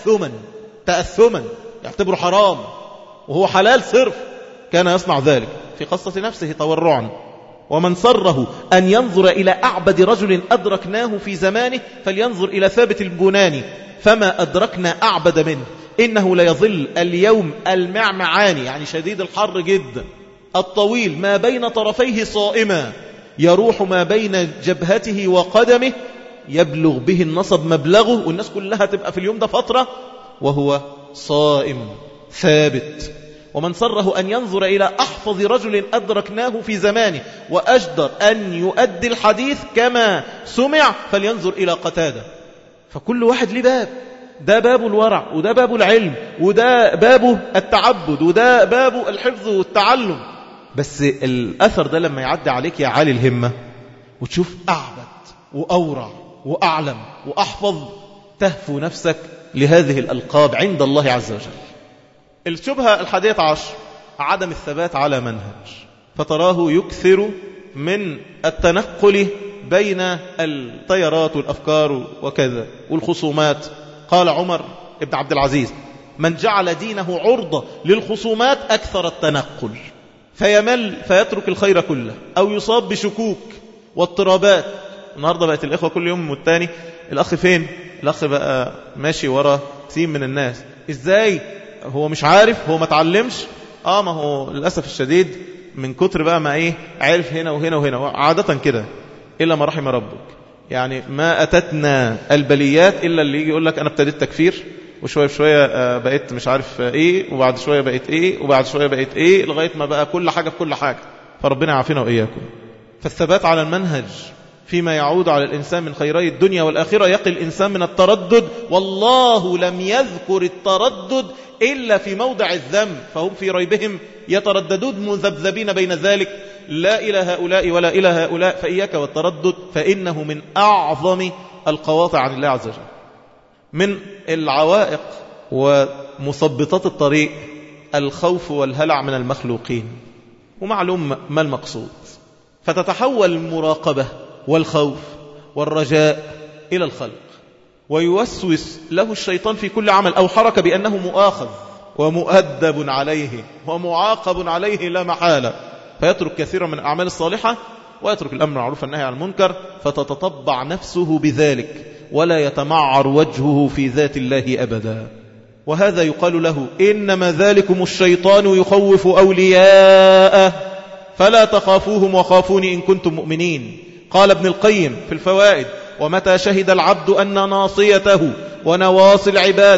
تأثما يعتبره حرام وهو حلال صرف، كان يصنع ذلك في قصة نفسه تورعا. ومن سره أن ينظر إلى أعبد رجل أدركناه في زمانه فلينظر إلى ثابت البناني فما أدركنا أعبد منه إنه لا يظل اليوم المعمعاني، يعني شديد الحر جدا، الطويل ما بين طرفيه صائما، يروح ما بين جبهته وقدمه، يبلغ به النصب مبلغه، والناس كلها تبقى في اليوم ده فترة وهو صائم ثابت. ومن سره أن ينظر إلى أحفظ رجل أدركناه في زمانه وأجدر أن يؤدي الحديث كما سمع فلينظر إلى قتادة. فكل واحد له باب، ده باب الورع، وده باب العلم، وده باب التعبد، وده باب الحفظ والتعلم. بس الأثر ده لما يعدي عليك يا عالي الهمة وتشوف أعبد وأورع وأعلم وأحفظ، تهفو نفسك لهذه الألقاب عند الله عز وجل. الشبهة 11 عدم الثبات على منهج، فتراه يكثر من التنقل بين التيارات والأفكار وكذا والخصومات. قال عمر بن عبد العزيز: من جعل دينه عرضة للخصومات أكثر التنقل، فيمل فيترك الخير كله أو يصاب بشكوك واضطرابات. النهاردة بقت الإخوة كل يوم والتاني الأخ فين؟ الأخ بقى ماشي ورا كثير من الناس. إزاي؟ هو مش عارف، هو ما تعلمش. ما هو للأسف الشديد من كتر بقى ما عارف هنا وهنا وهنا، عادة كده إلا ما رحم ربك. يعني ما أتتنا البليات إلا اللي يجي يقول لك أنا ابتديت تكفير، وشوية بشوية بقيت مش عارف وبعد شوية بقيت وبعد شوية بقيت لغاية ما بقى كل حاجة في كل حاجة. فربنا يعافينا وإياكم. فالثبات على المنهج فيما يعود على الإنسان من خيري الدنيا والآخرة يقي الإنسان من التردد، والله لم يذكر التردد إلا في موضع الذنب، فهم في ريبهم يترددون مذبذبين بين ذلك، لا إلى هؤلاء ولا إلى هؤلاء. فإياك والتردد، فإنه من أعظم القواطع عن الله عز وجل. من العوائق ومثبطات الطريق الخوف والهلع من المخلوقين، ومعلوم ما المقصود. فتتحول المراقبة والخوف والرجاء إلى الخلق، ويوسوس له الشيطان في كل عمل أو حركة بأنه مؤاخذ ومؤدب عليه ومعاقب عليه لا محالة، فيترك كثيرا من الأعمال الصالحة ويترك الأمر معروف النهي عن المنكر، فتتطبع نفسه بذلك ولا يتمعر وجهه في ذات الله أبدا. وهذا يقال له: إنما ذلكم الشيطان يخوف أولياءه فلا تخافوهم وخافوني إن كنتم مؤمنين. قال ابن القيم في الفوائد: ومتى شهد العبد أن ناصيته ونواصي العباد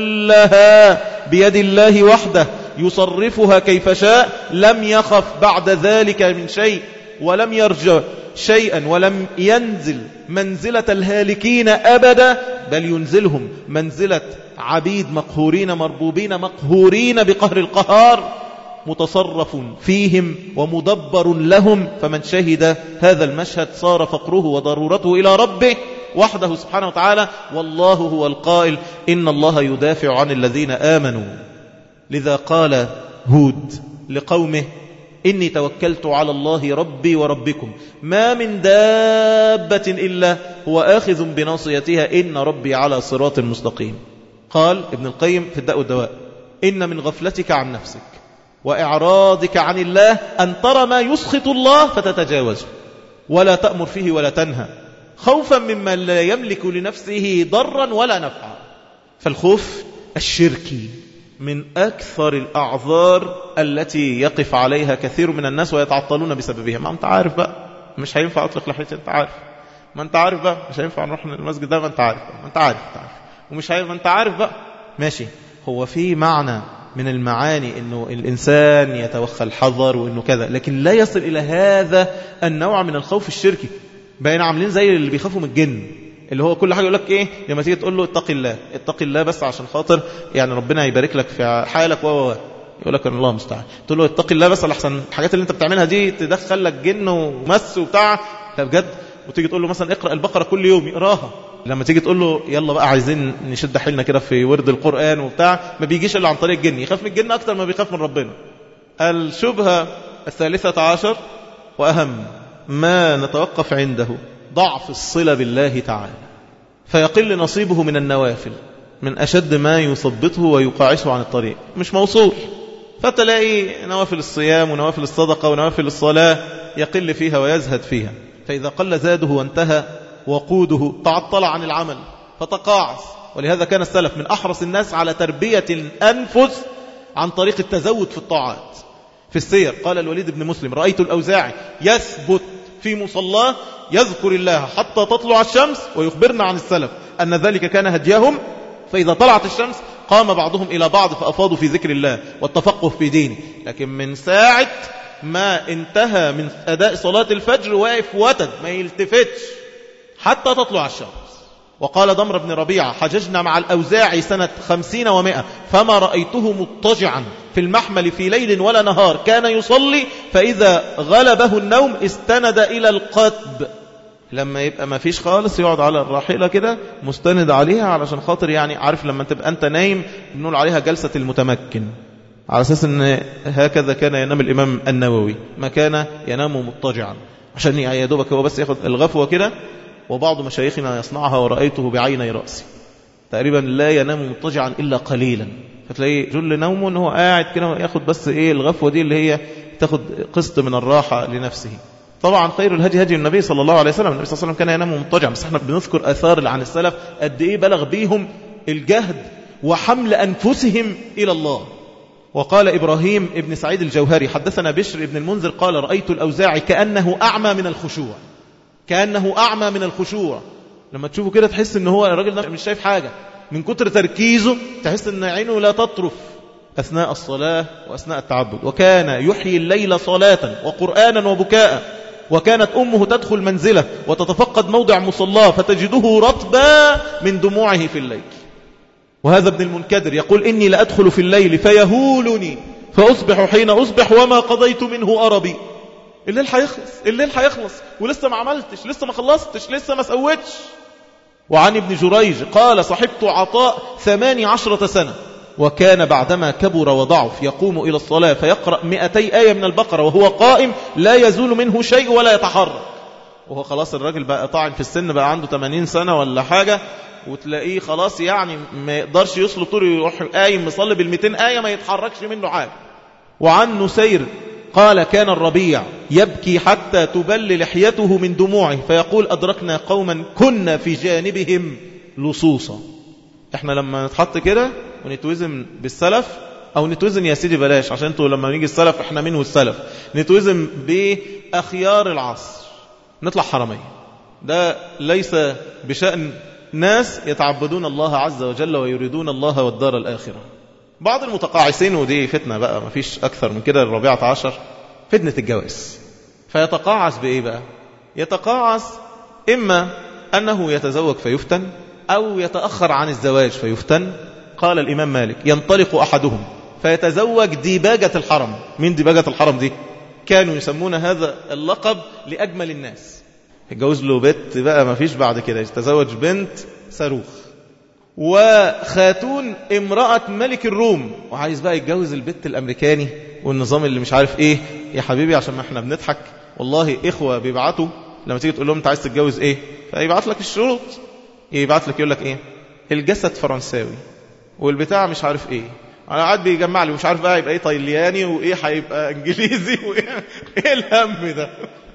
كلها بيد الله وحده يصرفها كيف شاء لم يخف بعد ذلك من شيء ولم يرجع شيئا ولم ينزل منزلة الهالكين أبدا، بل ينزلهم منزلة عبيد مقهورين مربوبين مقهورين بقهر القهار، متصرف فيهم ومدبر لهم. فمن شهد هذا المشهد صار فقره وضرورته إلى ربه وحده سبحانه وتعالى، والله هو القائل: إن الله يدافع عن الذين آمنوا. لذا قال هود لقومه: إني توكلت على الله ربي وربكم ما من دابة إلا هو آخذ بناصيتها إن ربي على صراط مستقيم. قال ابن القيم في الداء والدواء: إن من غفلتك عن نفسك وإعراضك عن الله أن ترى ما يسخط الله فتتجاوزه ولا تأمر فيه ولا تنهى، خوفا ممن لا يملك لنفسه ضرا ولا نفعا. فالخوف الشركي من أكثر الأعذار التي يقف عليها كثير من الناس ويتعطلون بسببها. ما أنت عارف بقى مش هينفع أطلق لحيتي، أنت عارف. ما أنت عارف بقى مش هينفع نروح المسجد ده، ما أنت عارف بقى. ما أنت عارف ومش هينفع، ما أنت عارف بقى. ماشي، هو في معنى من المعاني أنه الإنسان يتوخى الحذر وأنه كذا، لكن لا يصل إلى هذا النوع من الخوف الشركي. بين عاملين زي اللي بيخافوا من الجن، اللي هو كل حاجة يقول لك إيه لما تيجي تقول له اتق الله، اتق الله بس عشان خاطر يعني ربنا يبارك لك في حالك يقول لك الله مستعان. تقول له اتق الله بس لحسن الحاجات اللي انت بتعملها دي تدخل لك جن ومس وبتاع، لا بجد. وتيجي تقول له مثلا اقرأ البقرة كل يوم يقراها. لما تيجي تقول له يلا بقى عايزين نشد حيلنا كده في ورد القرآن وبتاع، ما بيجيش الا عن طريق الجن، يخاف من الجن اكتر ما بيخاف من ربنا. الشبهة 13 وأهم ما نتوقف عنده ضعف الصلة بالله تعالى، فيقل نصيبه من النوافل من أشد ما يثبطه ويقاعسه عن الطريق، مش موصول. فتلاقي نوافل الصيام ونوافل الصدقة ونوافل الصلاة يقل فيها ويزهد فيها، فإذا قل زاده وانتهى وقوده تعطل عن العمل فتقاعس. ولهذا كان السلف من أحرص الناس على تربية الأنفس عن طريق التزود في الطاعات. في السير قال الوليد بن مسلم رأيت الأوزاعي يثبت في مصلاه يذكر الله حتى تطلع الشمس، ويخبرنا عن السلف أن ذلك كان هديهم، فإذا طلعت الشمس قام بعضهم إلى بعض فأفاضوا في ذكر الله والتفقه في دينه. لكن من ساعة ما انتهى من أداء صلاة الفجر واقف وتد ما يلتفتش حتى تطلع الشمس. وقال ضمر بن ربيعة حججنا مع الأوزاعي سنة 50 و100 فما رأيته مضطجعا في المحمل في ليل ولا نهار، كان يصلي فإذا غلبه النوم استند إلى القتب، لما يبقى ما فيش خالص يقعد على الراحلة كده مستند عليها، علشان خاطر يعني عارف لما تبقى أنت نايم بنقول عليها جلسة المتمكن، على أساس أن هكذا كان ينام الإمام النووي، ما كان ينام مضطجعا عشان يدوبك هو بس ياخد الغفوة كده. وبعض مشايخنا يصنعها ورأيته بعيني رأسي، تقريبا لا ينام مضطجعا إلا قليلا، فتلاقيه جل نومه أنه قاعد كده ياخد بس الغفوة دي اللي هي تاخد قسط من الراحة لنفسه. طبعا خير الهدي هدي النبي صلى الله عليه وسلم، النبي صلى الله عليه وسلم كان ينام مضطجعا، بس احنا بنذكر آثار عن السلف قد إيه بلغ بيهم الجهد وحمل أنفسهم إلى الله. وقال إبراهيم ابن سعيد الجوهري حدثنا بشر ابن المنذر قال رأيت الأوزاعي كأنه أعمى من الخشوع، كأنه أعمى من الخشوع. لما تشوفه كده تحس ان هو الراجل ده مش شايف حاجة من كتر تركيزه، تحس ان عينه لا تطرف أثناء الصلاة وأثناء التعبد. وكان يحيي الليل صلاة وقرآنا وبكاء، وكانت أمه تدخل منزله وتتفقد موضع مصلاه فتجده رطبا من دموعه في الليل. وهذا ابن المنكدر يقول إني لأدخل في الليل فيهولني فأصبح حين أصبح وما قضيت منه أربي. الليل هيخلص ولسه ما عملتش، لسه ما خلصتش، لسه ما سويتش. وعن ابن جريج قال صحبت عطاء 18 سنة، وكان بعدما كبر وضعف يقوم إلى الصلاة فيقرأ 200 آية من البقرة وهو قائم لا يزول منه شيء ولا يتحرك. وهو خلاص الراجل بقى طاعن في السن، بقى عنده 80 سنة ولا حاجة، وتلاقيه خلاص يعني ما يقدرش يصل طول يروح قايم مصلي بال200 آية ما يتحركش منه حاجة. وعن نسير قال كان الربيع يبكي حتى تبل لحيته من دموعه فيقول أدركنا قوما كنا في جانبهم لصوصا. احنا لما نتحط كده ونتوزن بالسلف، او نتوزن يا سيدي بلاش عشان انتوا لما نيجي السلف احنا مين والسلف، نتوزن بأخيار العصر نطلع حرمية. ده ليس بشأن ناس يتعبدون الله عز وجل ويريدون الله والدار الآخرة. بعض المتقاعسين، ودي فتنة بقى ما فيش أكثر من كده، 14 فتنة الجواز. فيتقاعس بإيه بقى؟ يتقاعس إما أنه يتزوج فيفتن، أو يتأخر عن الزواج فيفتن. قال الإمام مالك ينطلق أحدهم فيتزوج ديباجة الحرم. من ديباجة الحرم دي؟ كانوا يسمون هذا اللقب لأجمل الناس. يتجوز له بنت بقى ما فيش بعد كده، يتزوج بنت صاروخ. وخاتون امرأة ملك الروم، وعايز بقى يتجوز البنت الأمريكاني والنظام اللي مش عارف إيه. يا حبيبي عشان ما احنا بنضحك والله، إخوة بيبعتوا لما تيجي تقول لهم انت عايز تتجوز إيه، فيبعت لك الشروط، يبعت لك يقول لك إيه، الجسد فرنساوي والبتاع مش عارف إيه، أنا قاعد بيجمع لي ومش عارف بقى يبقى إيه طيلياني وإيه هيبقى إنجليزي وإيه إيه الهم ده.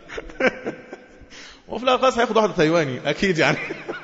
وفي الأخلاص هياخد واحدة تايواني أكيد يعني.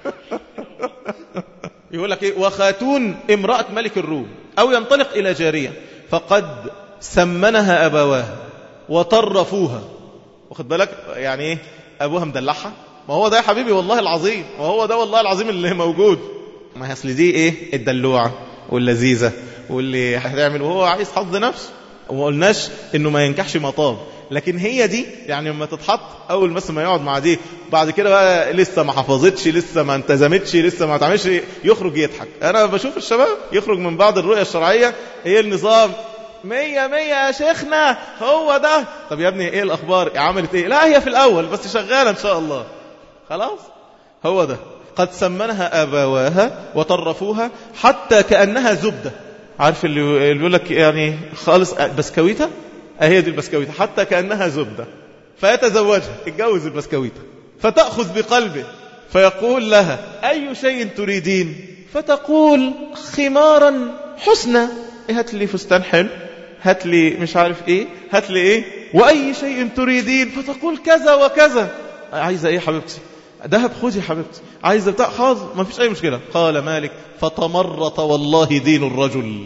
يقول لك إيه، وخاتون امرأة ملك الروم. أو ينطلق إلى جارية فقد سمنها أبواه وطرفوها. واخد بالك يعني إيه، أبوها مدلعها. ما هو ده يا حبيبي والله العظيم، وهو ده والله العظيم اللي موجود. ما هيصل دي إيه، الدلوعة واللذيذة واللي هتعمل وهو عايز حظ نفسه. وما قلناش إنه ما ينكحش مطاب، لكن هي دي يعني لما تتحط أول مثلا ما يقعد مع دي بعد كده بقى لسه ما حفظتش، لسه ما انتزمتش، لسه ما تعملش، يخرج يضحك. أنا بشوف الشباب يخرج من بعض الرؤية الشرعية هي النظام 100 يا شيخنا هو ده. طب يا ابني ايه الأخبار؟ عملت ايه؟ لا هي في الأول بس شغالة إن شاء الله. خلاص هو ده. قد سمنها أبواها وطرفوها حتى كأنها زبدة. عارف اللي يقول لك يعني خالص بسكويتة؟ هي دي البسكويتة، حتى كأنها زبدة. فيتزوجها، اتجوز البسكويتة، فتأخذ بقلبه فيقول لها أي شيء تريدين؟ فتقول خمارا حسنى. هات لي فستان حلو، هات لي مش عارف ايه، هات لي ايه. وأي شيء تريدين؟ فتقول كذا وكذا. عايزة ايه حبيبتي؟ ذهب خذي حبيبتي. عايزة بتاع حاضر ما فيش أي مشكلة. قال مالك فتمرط والله دين الرجل،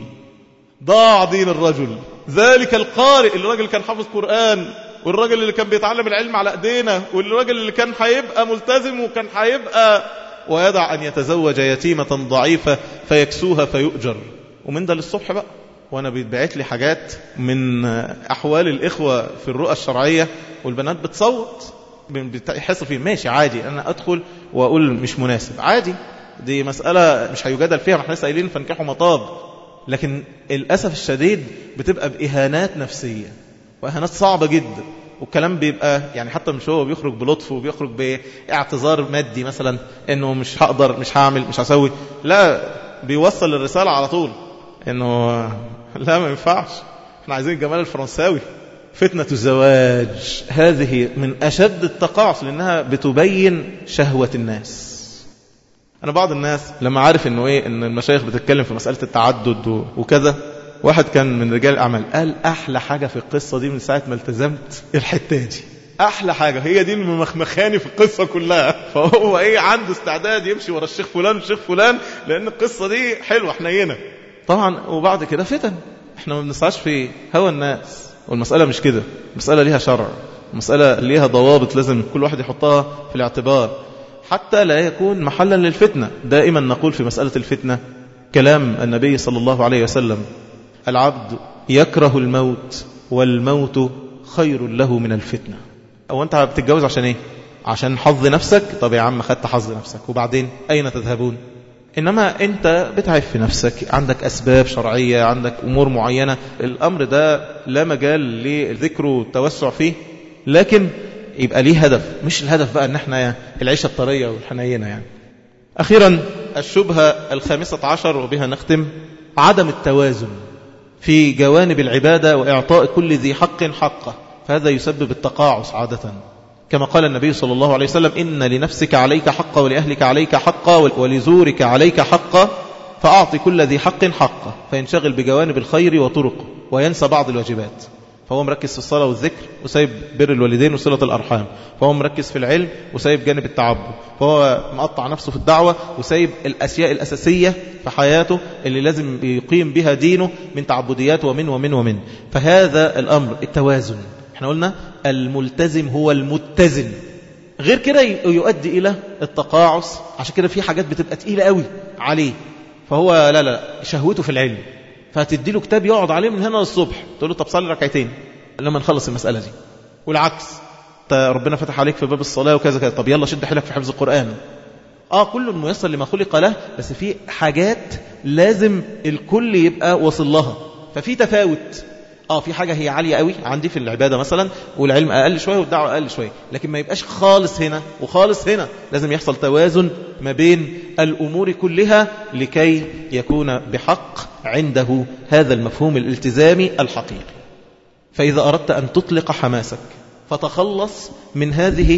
ضاع دين الرجل. ذلك القارئ، الراجل كان حافظ قرآن، والراجل اللي كان بيتعلم العلم على ايدينا، والراجل اللي كان هيبقى ملتزم وكان هيبقى، ويدع أن يتزوج يتيمة ضعيفة فيكسوها فيؤجر. ومن ده للصبح بقى. وانا بيتبعت لي حاجات من أحوال الإخوة في الرؤى الشرعية والبنات بتصوت، بيحصل فيه ماشي عادي أنا أدخل وأقول مش مناسب عادي، دي مسألة مش هيجادل فيها، ما احنا لسه قايلين فانكحوا مطاب. لكن الأسف الشديد بتبقى بإهانات نفسية وإهانات صعبة جدا، والكلام بيبقى يعني حتى مش هو بيخرج بلطف وبيخرج باعتذار مادي مثلا انه مش هقدر مش هعمل مش هسوي، لا بيوصل الرسالة على طول انه لا ما ينفعش، احنا عايزين الجمال الفرنساوي. فتنة الزواج هذه من أشد التقاعس لأنها بتبين شهوة الناس. أنا بعض الناس لما عارف إنه إيه إن المشايخ بتتكلم في مسألة التعدد وكذا، واحد كان من رجال الأعمال قال أحلى حاجة في القصة دي من ساعة ما التزمت الحتة دي، أحلى حاجة هي دي المخمخاني في القصة كلها. فهو إيه عنده استعداد يمشي ورا الشيخ فلان والشيخ فلان لأن القصة دي حلوة حنينة طبعا. وبعد كده فتن، احنا ما بنسعاش في هوى الناس، والمسألة مش كده، المسألة ليها شرع، المسألة ليها ضوابط لازم كل واحد يحطها في الاعتبار حتى لا يكون محلا للفتنة. دائما نقول في مسألة الفتنة كلام النبي صلى الله عليه وسلم: العبد يكره الموت والموت خير له من الفتنة. أو أنت بتتجوز عشان إيه؟ عشان حظ نفسك؟ طب يا عم خدت حظ نفسك وبعدين أين تذهبون؟ إنما أنت بتعب في نفسك، عندك أسباب شرعية، عندك أمور معينة، الأمر ده لا مجال لذكره والتوسع فيه، لكن يبقى ليه هدف، مش الهدف بقى أن احنا العيشة الطرية والحنينة يعني. أخيرا الشبهة 15 وبها نختم: عدم التوازن في جوانب العبادة وإعطاء كل ذي حق حقه، فهذا يسبب التقاعس عادة. كما قال النبي صلى الله عليه وسلم: إن لنفسك عليك حقا ولأهلك عليك حقا ولزورك عليك حقا، فأعطي كل ذي حق حقه، فينشغل بجوانب الخير وطرقه وينسى بعض الواجبات. فهو مركز في الصلاة والذكر وسايب بر الوالدين وصلة الأرحام، فهو مركز في العلم وسايب جانب التعبد، فهو مقطع نفسه في الدعوة وسايب الأشياء الأساسية في حياته اللي لازم يقيم بها دينه من تعبديات ومن. فهذا الأمر التوازن، احنا قلنا الملتزم هو المتزن، غير كده يؤدي إلى التقاعس. عشان كده في حاجات بتبقى تقيلة قوي عليه، فهو لا شهوته في العلم، فهتدي له كتاب يقعد عليه من هنا للصبح، تقول له طب صلي ركعتين لما نخلص المسألة دي. والعكس، ربنا فتح عليك في باب الصلاة وكذا كذا، طب يلا شد حيلك في حفظ القرآن. كل ميسر لما خلق له، بس في حاجات لازم الكل يبقى وصل لها، ففي تفاوت. في حاجة هي عالية قوي عندي في العبادة مثلا، والعلم أقل شوية والدعوة أقل شوية، لكن ما يبقاش خالص هنا وخالص هنا، لازم يحصل توازن ما بين الأمور كلها لكي يكون بحق عنده هذا المفهوم الالتزامي الحقيقي. فإذا أردت أن تطلق حماسك فتخلص من هذه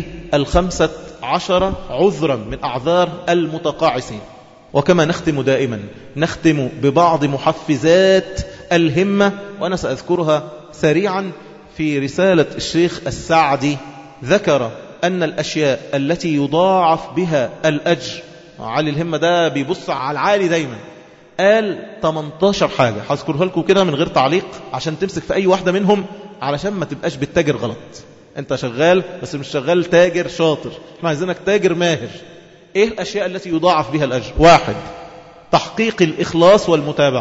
15 عذرا من أعذار المتقاعسين. وكما نختم دائما، نختم ببعض محفزات الهمة، وأنا سأذكرها سريعا. في رسالة الشيخ السعدي ذكر أن الأشياء التي يضاعف بها الأجر، علي الهمة ده بيبص على العالي دايما، قال 18 حاجة هذكرها لكم كده من غير تعليق عشان تمسك في أي واحدة منهم، علشان ما تبقاش بالتاجر غلط. أنت شغال بس مش شغال تاجر شاطر، احنا عايزينك تاجر ماهر. ايه الاشياء التي يضاعف بها الاجر؟ 1. تحقيق الاخلاص والمتابعة.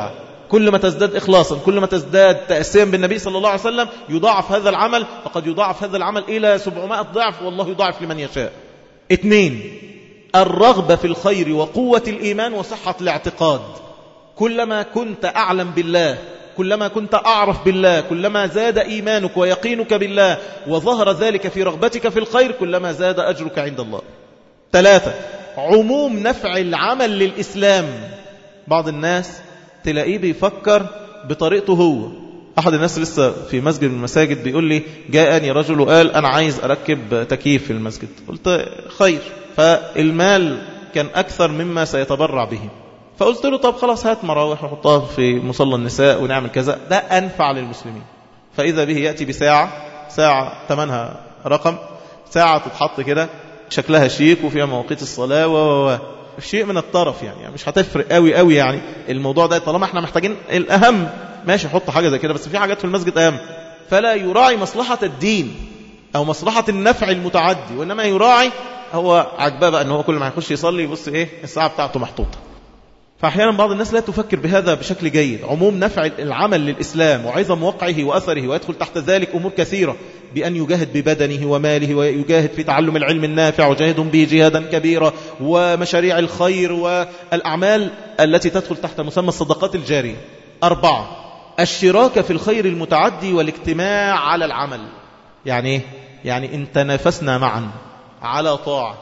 كل ما تزداد إخلاصا، كل ما تزداد تأسيا بالنبي صلى الله عليه وسلم، يضاعف هذا العمل، وقد يضاعف هذا العمل إلى 700 ضعف، والله يضاعف لمن يشاء. 2، الرغبة في الخير وقوة الإيمان وصحة الاعتقاد. كلما كنت أعلم بالله، كلما كنت أعرف بالله، كلما زاد إيمانك ويقينك بالله وظهر ذلك في رغبتك في الخير، كلما زاد أجرك عند الله. 3، عموم نفع العمل للإسلام. بعض الناس تلاقيه بيفكر بطريقته هو. أحد الناس لسه في مسجد من المساجد بيقول لي جاءني رجل وقال أنا عايز أركب تكييف في المسجد. قلت خير، فالمال كان أكثر مما سيتبرع به، فقلت له طب خلاص هات مراوح وحطها في مصلى النساء ونعمل كذا، ده أنفع للمسلمين. فإذا به يأتي ساعة ثمنها رقم، ساعة تتحط كده شكلها شيك وفيها مواقيت الصلاة شيء من الطرف، يعني مش هتفرق قوي يعني الموضوع ده، طالما احنا محتاجين الأهم ماشي حط حاجة زي كده، بس في حاجات في المسجد أهم. فلا يراعي مصلحة الدين أو مصلحة النفع المتعدي، وإنما يراعي هو عجبه بقى أنه كل ما يخش يصلي يبص الساعة بتاعته محطوطة. فأحيانا بعض الناس لا تفكر بهذا بشكل جيد. عموم نفع العمل للإسلام وعظم وقعه وأثره، ويدخل تحت ذلك أمور كثيرة، بأن يجاهد ببدنه وماله، ويجاهد في تعلم العلم النافع، وجاهدهم به جهادا كبيرا، ومشاريع الخير والأعمال التي تدخل تحت مسمى الصدقات الجارية. 4، الشراكة في الخير المتعدي والاجتماع على العمل. يعني إن تنافسنا معا على طاعة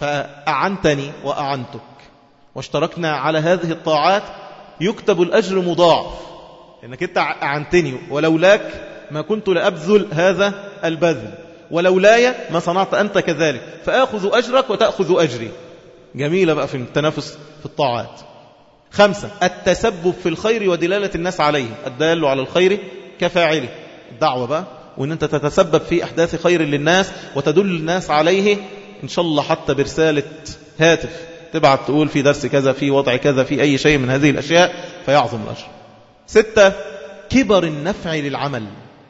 فأعنتني وأعنتك واشتركنا على هذه الطاعات، يكتب الأجر مضاعف، إنك أنت أعنتني، ولولاك ما كنت لأبذل هذا البذل، ولولاي ما صنعت أنت كذلك، فآخذ أجرك وتأخذ أجري. جميلة بقى في التنافس في الطاعات. 5، التسبب في الخير ودلالة الناس عليه. الدال على الخير كفاعله، الدعوة بقى، وإن أنت تتسبب في أحداث خير للناس وتدل الناس عليه، إن شاء الله حتى برسالة هاتف تبعت تقول في درس كذا، في وضع كذا، في أي شيء من هذه الأشياء، فيعظم الأجر. 6، كبر النفع للعمل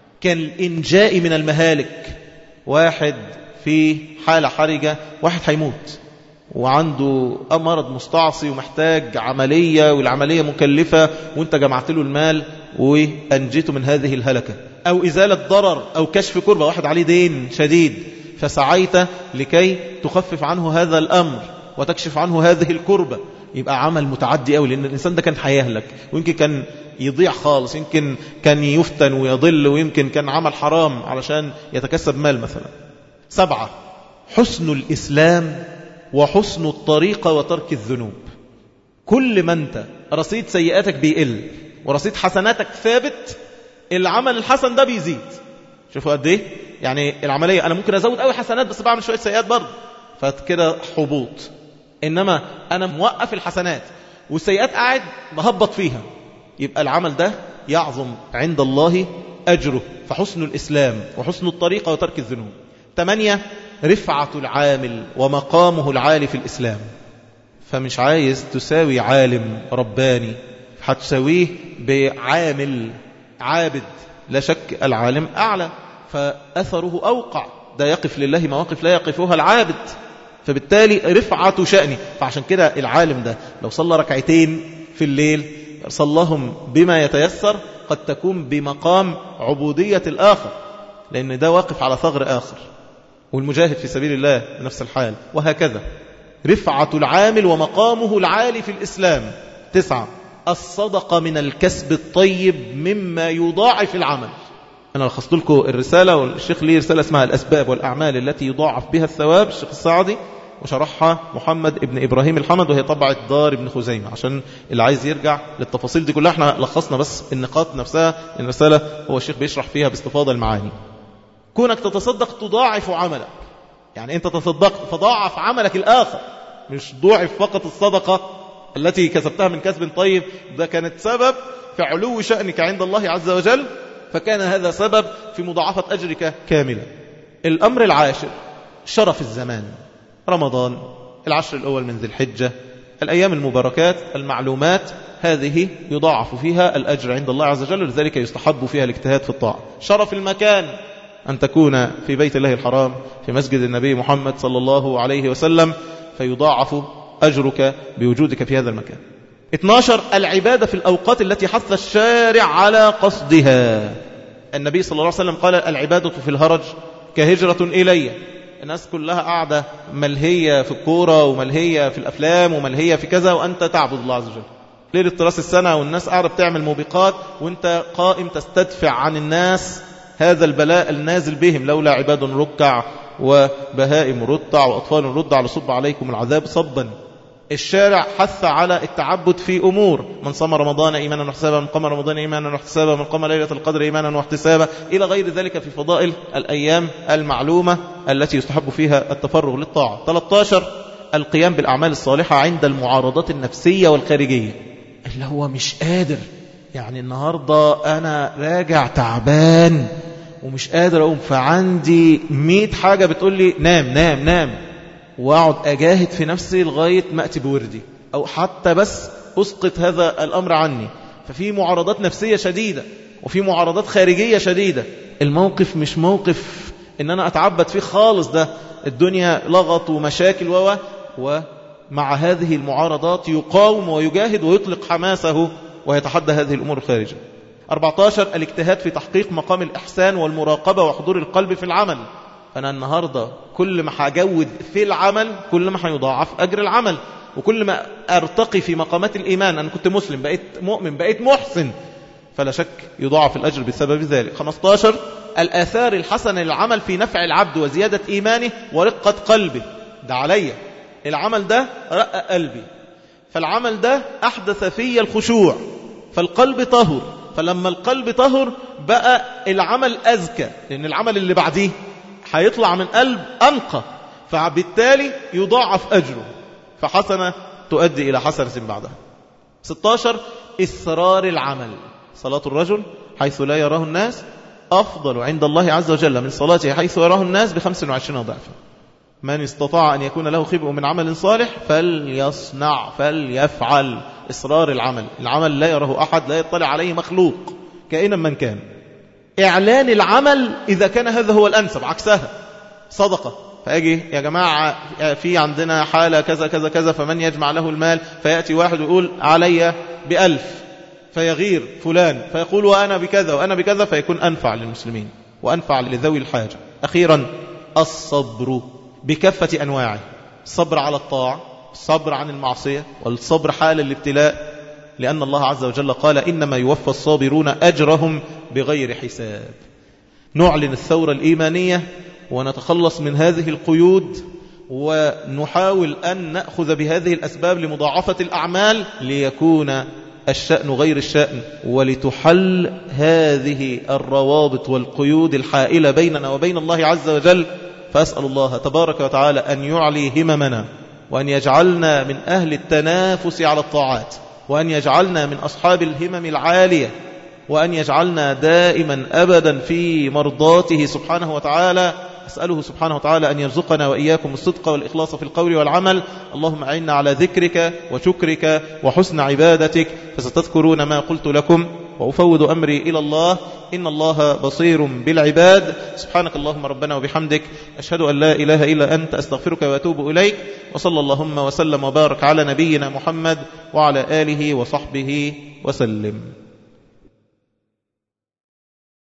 كالإنجاء من المهالك. واحد في حالة حرجة، واحد هيموت وعنده مرض مستعصي ومحتاج عملية، والعملية مكلفة، وانت جمعت له المال وأنجيته من هذه الهلكة. أو إزالة ضرر أو كشف كربة، واحد عليه دين شديد فسعيت لكي تخفف عنه هذا الأمر وتكشف عنه هذه الكربة، يبقى عمل متعدي قوي، لأن الإنسان ده كان هيهلك، ويمكن كان يضيع خالص، يمكن كان يفتن ويضل، ويمكن كان عمل حرام علشان يتكسب مال مثلا. 7، حسن الإسلام وحسن الطريقة وترك الذنوب. كل ما أنت رصيد سيئاتك بيقل ورصيد حسناتك ثابت، العمل الحسن ده بيزيد. شوفوا قد ايه، يعني العملية أنا ممكن أزود قوي حسنات بس بعمل شوية سيئات برضه، فكده حبوط. إنما أنا موقف الحسنات والسيئات قاعد بهبط فيها، يبقى العمل ده يعظم عند الله أجره. فحسن الإسلام وحسن الطريقة وترك الذنوب. 8، رفعة العامل ومقامه العالي في الإسلام. فمش عايز تساوي عالم رباني، هتساويه بعامل عابد. لا شك العالم أعلى فأثره أوقع، ده يقف لله مواقف لا يقفها العابد، فبالتالي رفعة شأني. فعشان كده العالم ده لو صلى ركعتين في الليل صلهم بما يتيسر، قد تكون بمقام عبودية الآخر، لأن ده واقف على ثغر آخر، والمجاهد في سبيل الله نفس الحال، وهكذا. رفعة العامل ومقامه العالي في الإسلام. 9، الصدقة من الكسب الطيب مما يضاعف العمل. أنا لخصت لكم الرسالة، والشيخ ليه رسالة اسمها الأسباب والأعمال التي يضاعف بها الثواب، الشيخ السعدي، وشرحها محمد ابن إبراهيم الحمد، وهي طبعة دار ابن خزيمة. عشان اللي عايز يرجع للتفاصيل دي كلها، احنا لخصنا بس النقاط نفسها. الرسالة هو الشيخ بيشرح فيها باستفاضة المعاني. كونك تتصدق تضاعف عملك، يعني انت تصدقت فضاعف عملك الآخر، مش ضاعف فقط الصدقة التي كسبتها من كسب طيب، ده كانت سبب في علو شأنك عند الله عز وجل، فكان هذا سبب في مضاعفة أجرك كاملا. الأمر العاشر، شرف الزمان. رمضان، العشر الأول من ذي الحجة، الأيام المباركات المعلومات، هذه يضاعف فيها الأجر عند الله عز وجل، لذلك يستحب فيها الاجتهاد في الطاعة. شرف المكان، أن تكون في بيت الله الحرام في مسجد النبي محمد صلى الله عليه وسلم، فيضاعف أجرك بوجودك في هذا المكان. 12 العبادة في الأوقات التي حث الشارع على قصدها. النبي صلى الله عليه وسلم قال العبادة في الهرج كهجرة إلي. الناس كلها قاعدة ملهية في الكورة وملهية في الأفلام وملهية في كذا، وأنت تعبد الله عز وجل. ليلة راس السنة والناس قاعدة بتعمل موبقات وانت قائم تستدفع عن الناس هذا البلاء النازل بهم، لولا عباد ركع وبهائم رتع وأطفال رضع لصب عليكم العذاب صبا. الشارع حث على التعبد في أمور: من صام رمضان إيمانا واحتسابا، من قام رمضان إيمانا واحتسابا، من قام ليلة القدر إيمانا واحتسابا، إلى غير ذلك في فضائل الأيام المعلومة التي يستحب فيها التفرغ للطاعة. 13 القيام بالأعمال الصالحة عند المعارضات النفسية والخارجية، اللي هو مش قادر، يعني النهاردة أنا راجع تعبان ومش قادر أقوم، فعندي 100 حاجة بتقول لي نام نام نام، واقعد أجاهد في نفسي لغاية ما أتي بوردي، أو حتى بس أسقط هذا الأمر عني. ففي معارضات نفسية شديدة وفي معارضات خارجية شديدة. الموقف مش موقف إن أنا أتعبد فيه خالص، ده الدنيا لغط ومشاكل ومع هذه المعارضات يقاوم ويجاهد ويطلق حماسه ويتحدى هذه الأمور الخارجية. 14 الاجتهاد في تحقيق مقام الإحسان والمراقبة وحضور القلب في العمل. أنا النهاردة كل ما هجود في العمل كل ما هيضاعف أجر العمل، وكل ما أرتقي في مقامات الإيمان، أنا كنت مسلم بقيت مؤمن بقيت محسن، فلا شك يضاعف الأجر بسبب ذلك. 15 الآثار الحسنة للعمل في نفع العبد وزيادة إيمانه ورقة قلبه. ده عليا، العمل ده رق قلبي، فالعمل ده أحدث في الخشوع، فالقلب طهر، فلما القلب طهر بقى العمل أزكى، لأن العمل اللي بعديه هيطلع من قلب أنقى، فبالتالي يضاعف أجره، فحسنة تؤدي إلى حسنة بعدها. 16 إسرار العمل. صلاة الرجل حيث لا يراه الناس أفضل عند الله عز وجل من صلاته حيث يراه الناس ب25 ضعفا. من استطاع أن يكون له خبء من عمل صالح فليصنع فليفعل. إصرار العمل، العمل لا يراه أحد، لا يطلع عليه مخلوق كائنا من كان. إعلان العمل إذا كان هذا هو الأنسب، عكسها صدقة، فأجي يا جماعة في عندنا حالة كذا كذا كذا، فمن يجمع له المال، فيأتي واحد ويقول علي ب1000، فيغير فلان فيقول وأنا بكذا وأنا بكذا، فيكون أنفع للمسلمين وأنفع لذوي الحاجة. أخيرا الصبر بكافة أنواعه، الصبر على الطاعة، الصبر عن المعصية، والصبر حال الابتلاء، لأن الله عز وجل قال إنما يوفى الصابرون أجرهم بغير حساب. نعلن الثورة الإيمانية ونتخلص من هذه القيود، ونحاول أن نأخذ بهذه الأسباب لمضاعفة الأعمال ليكون الشأن غير الشأن، ولتحل هذه الروابط والقيود الحائلة بيننا وبين الله عز وجل. فأسأل الله تبارك وتعالى أن يعلي هممنا، وأن يجعلنا من أهل التنافس على الطاعات، وأن يجعلنا من أصحاب الهمم العالية، وأن يجعلنا دائما أبدا في مرضاته سبحانه وتعالى. أسأله سبحانه وتعالى أن يرزقنا وإياكم الصدق والإخلاص في القول والعمل. اللهم أعنا على ذكرك وشكرك وحسن عبادتك، فستذكرون ما قلت لكم، وأفوض أمري إلى الله، إن الله بصير بالعباد. سبحانك اللهم ربنا وبحمدك، أشهد أن لا إله إلا أنت، أستغفرك وأتوب إليك. وصلى اللهم وسلم وبارك على نبينا محمد وعلى آله وصحبه وسلم.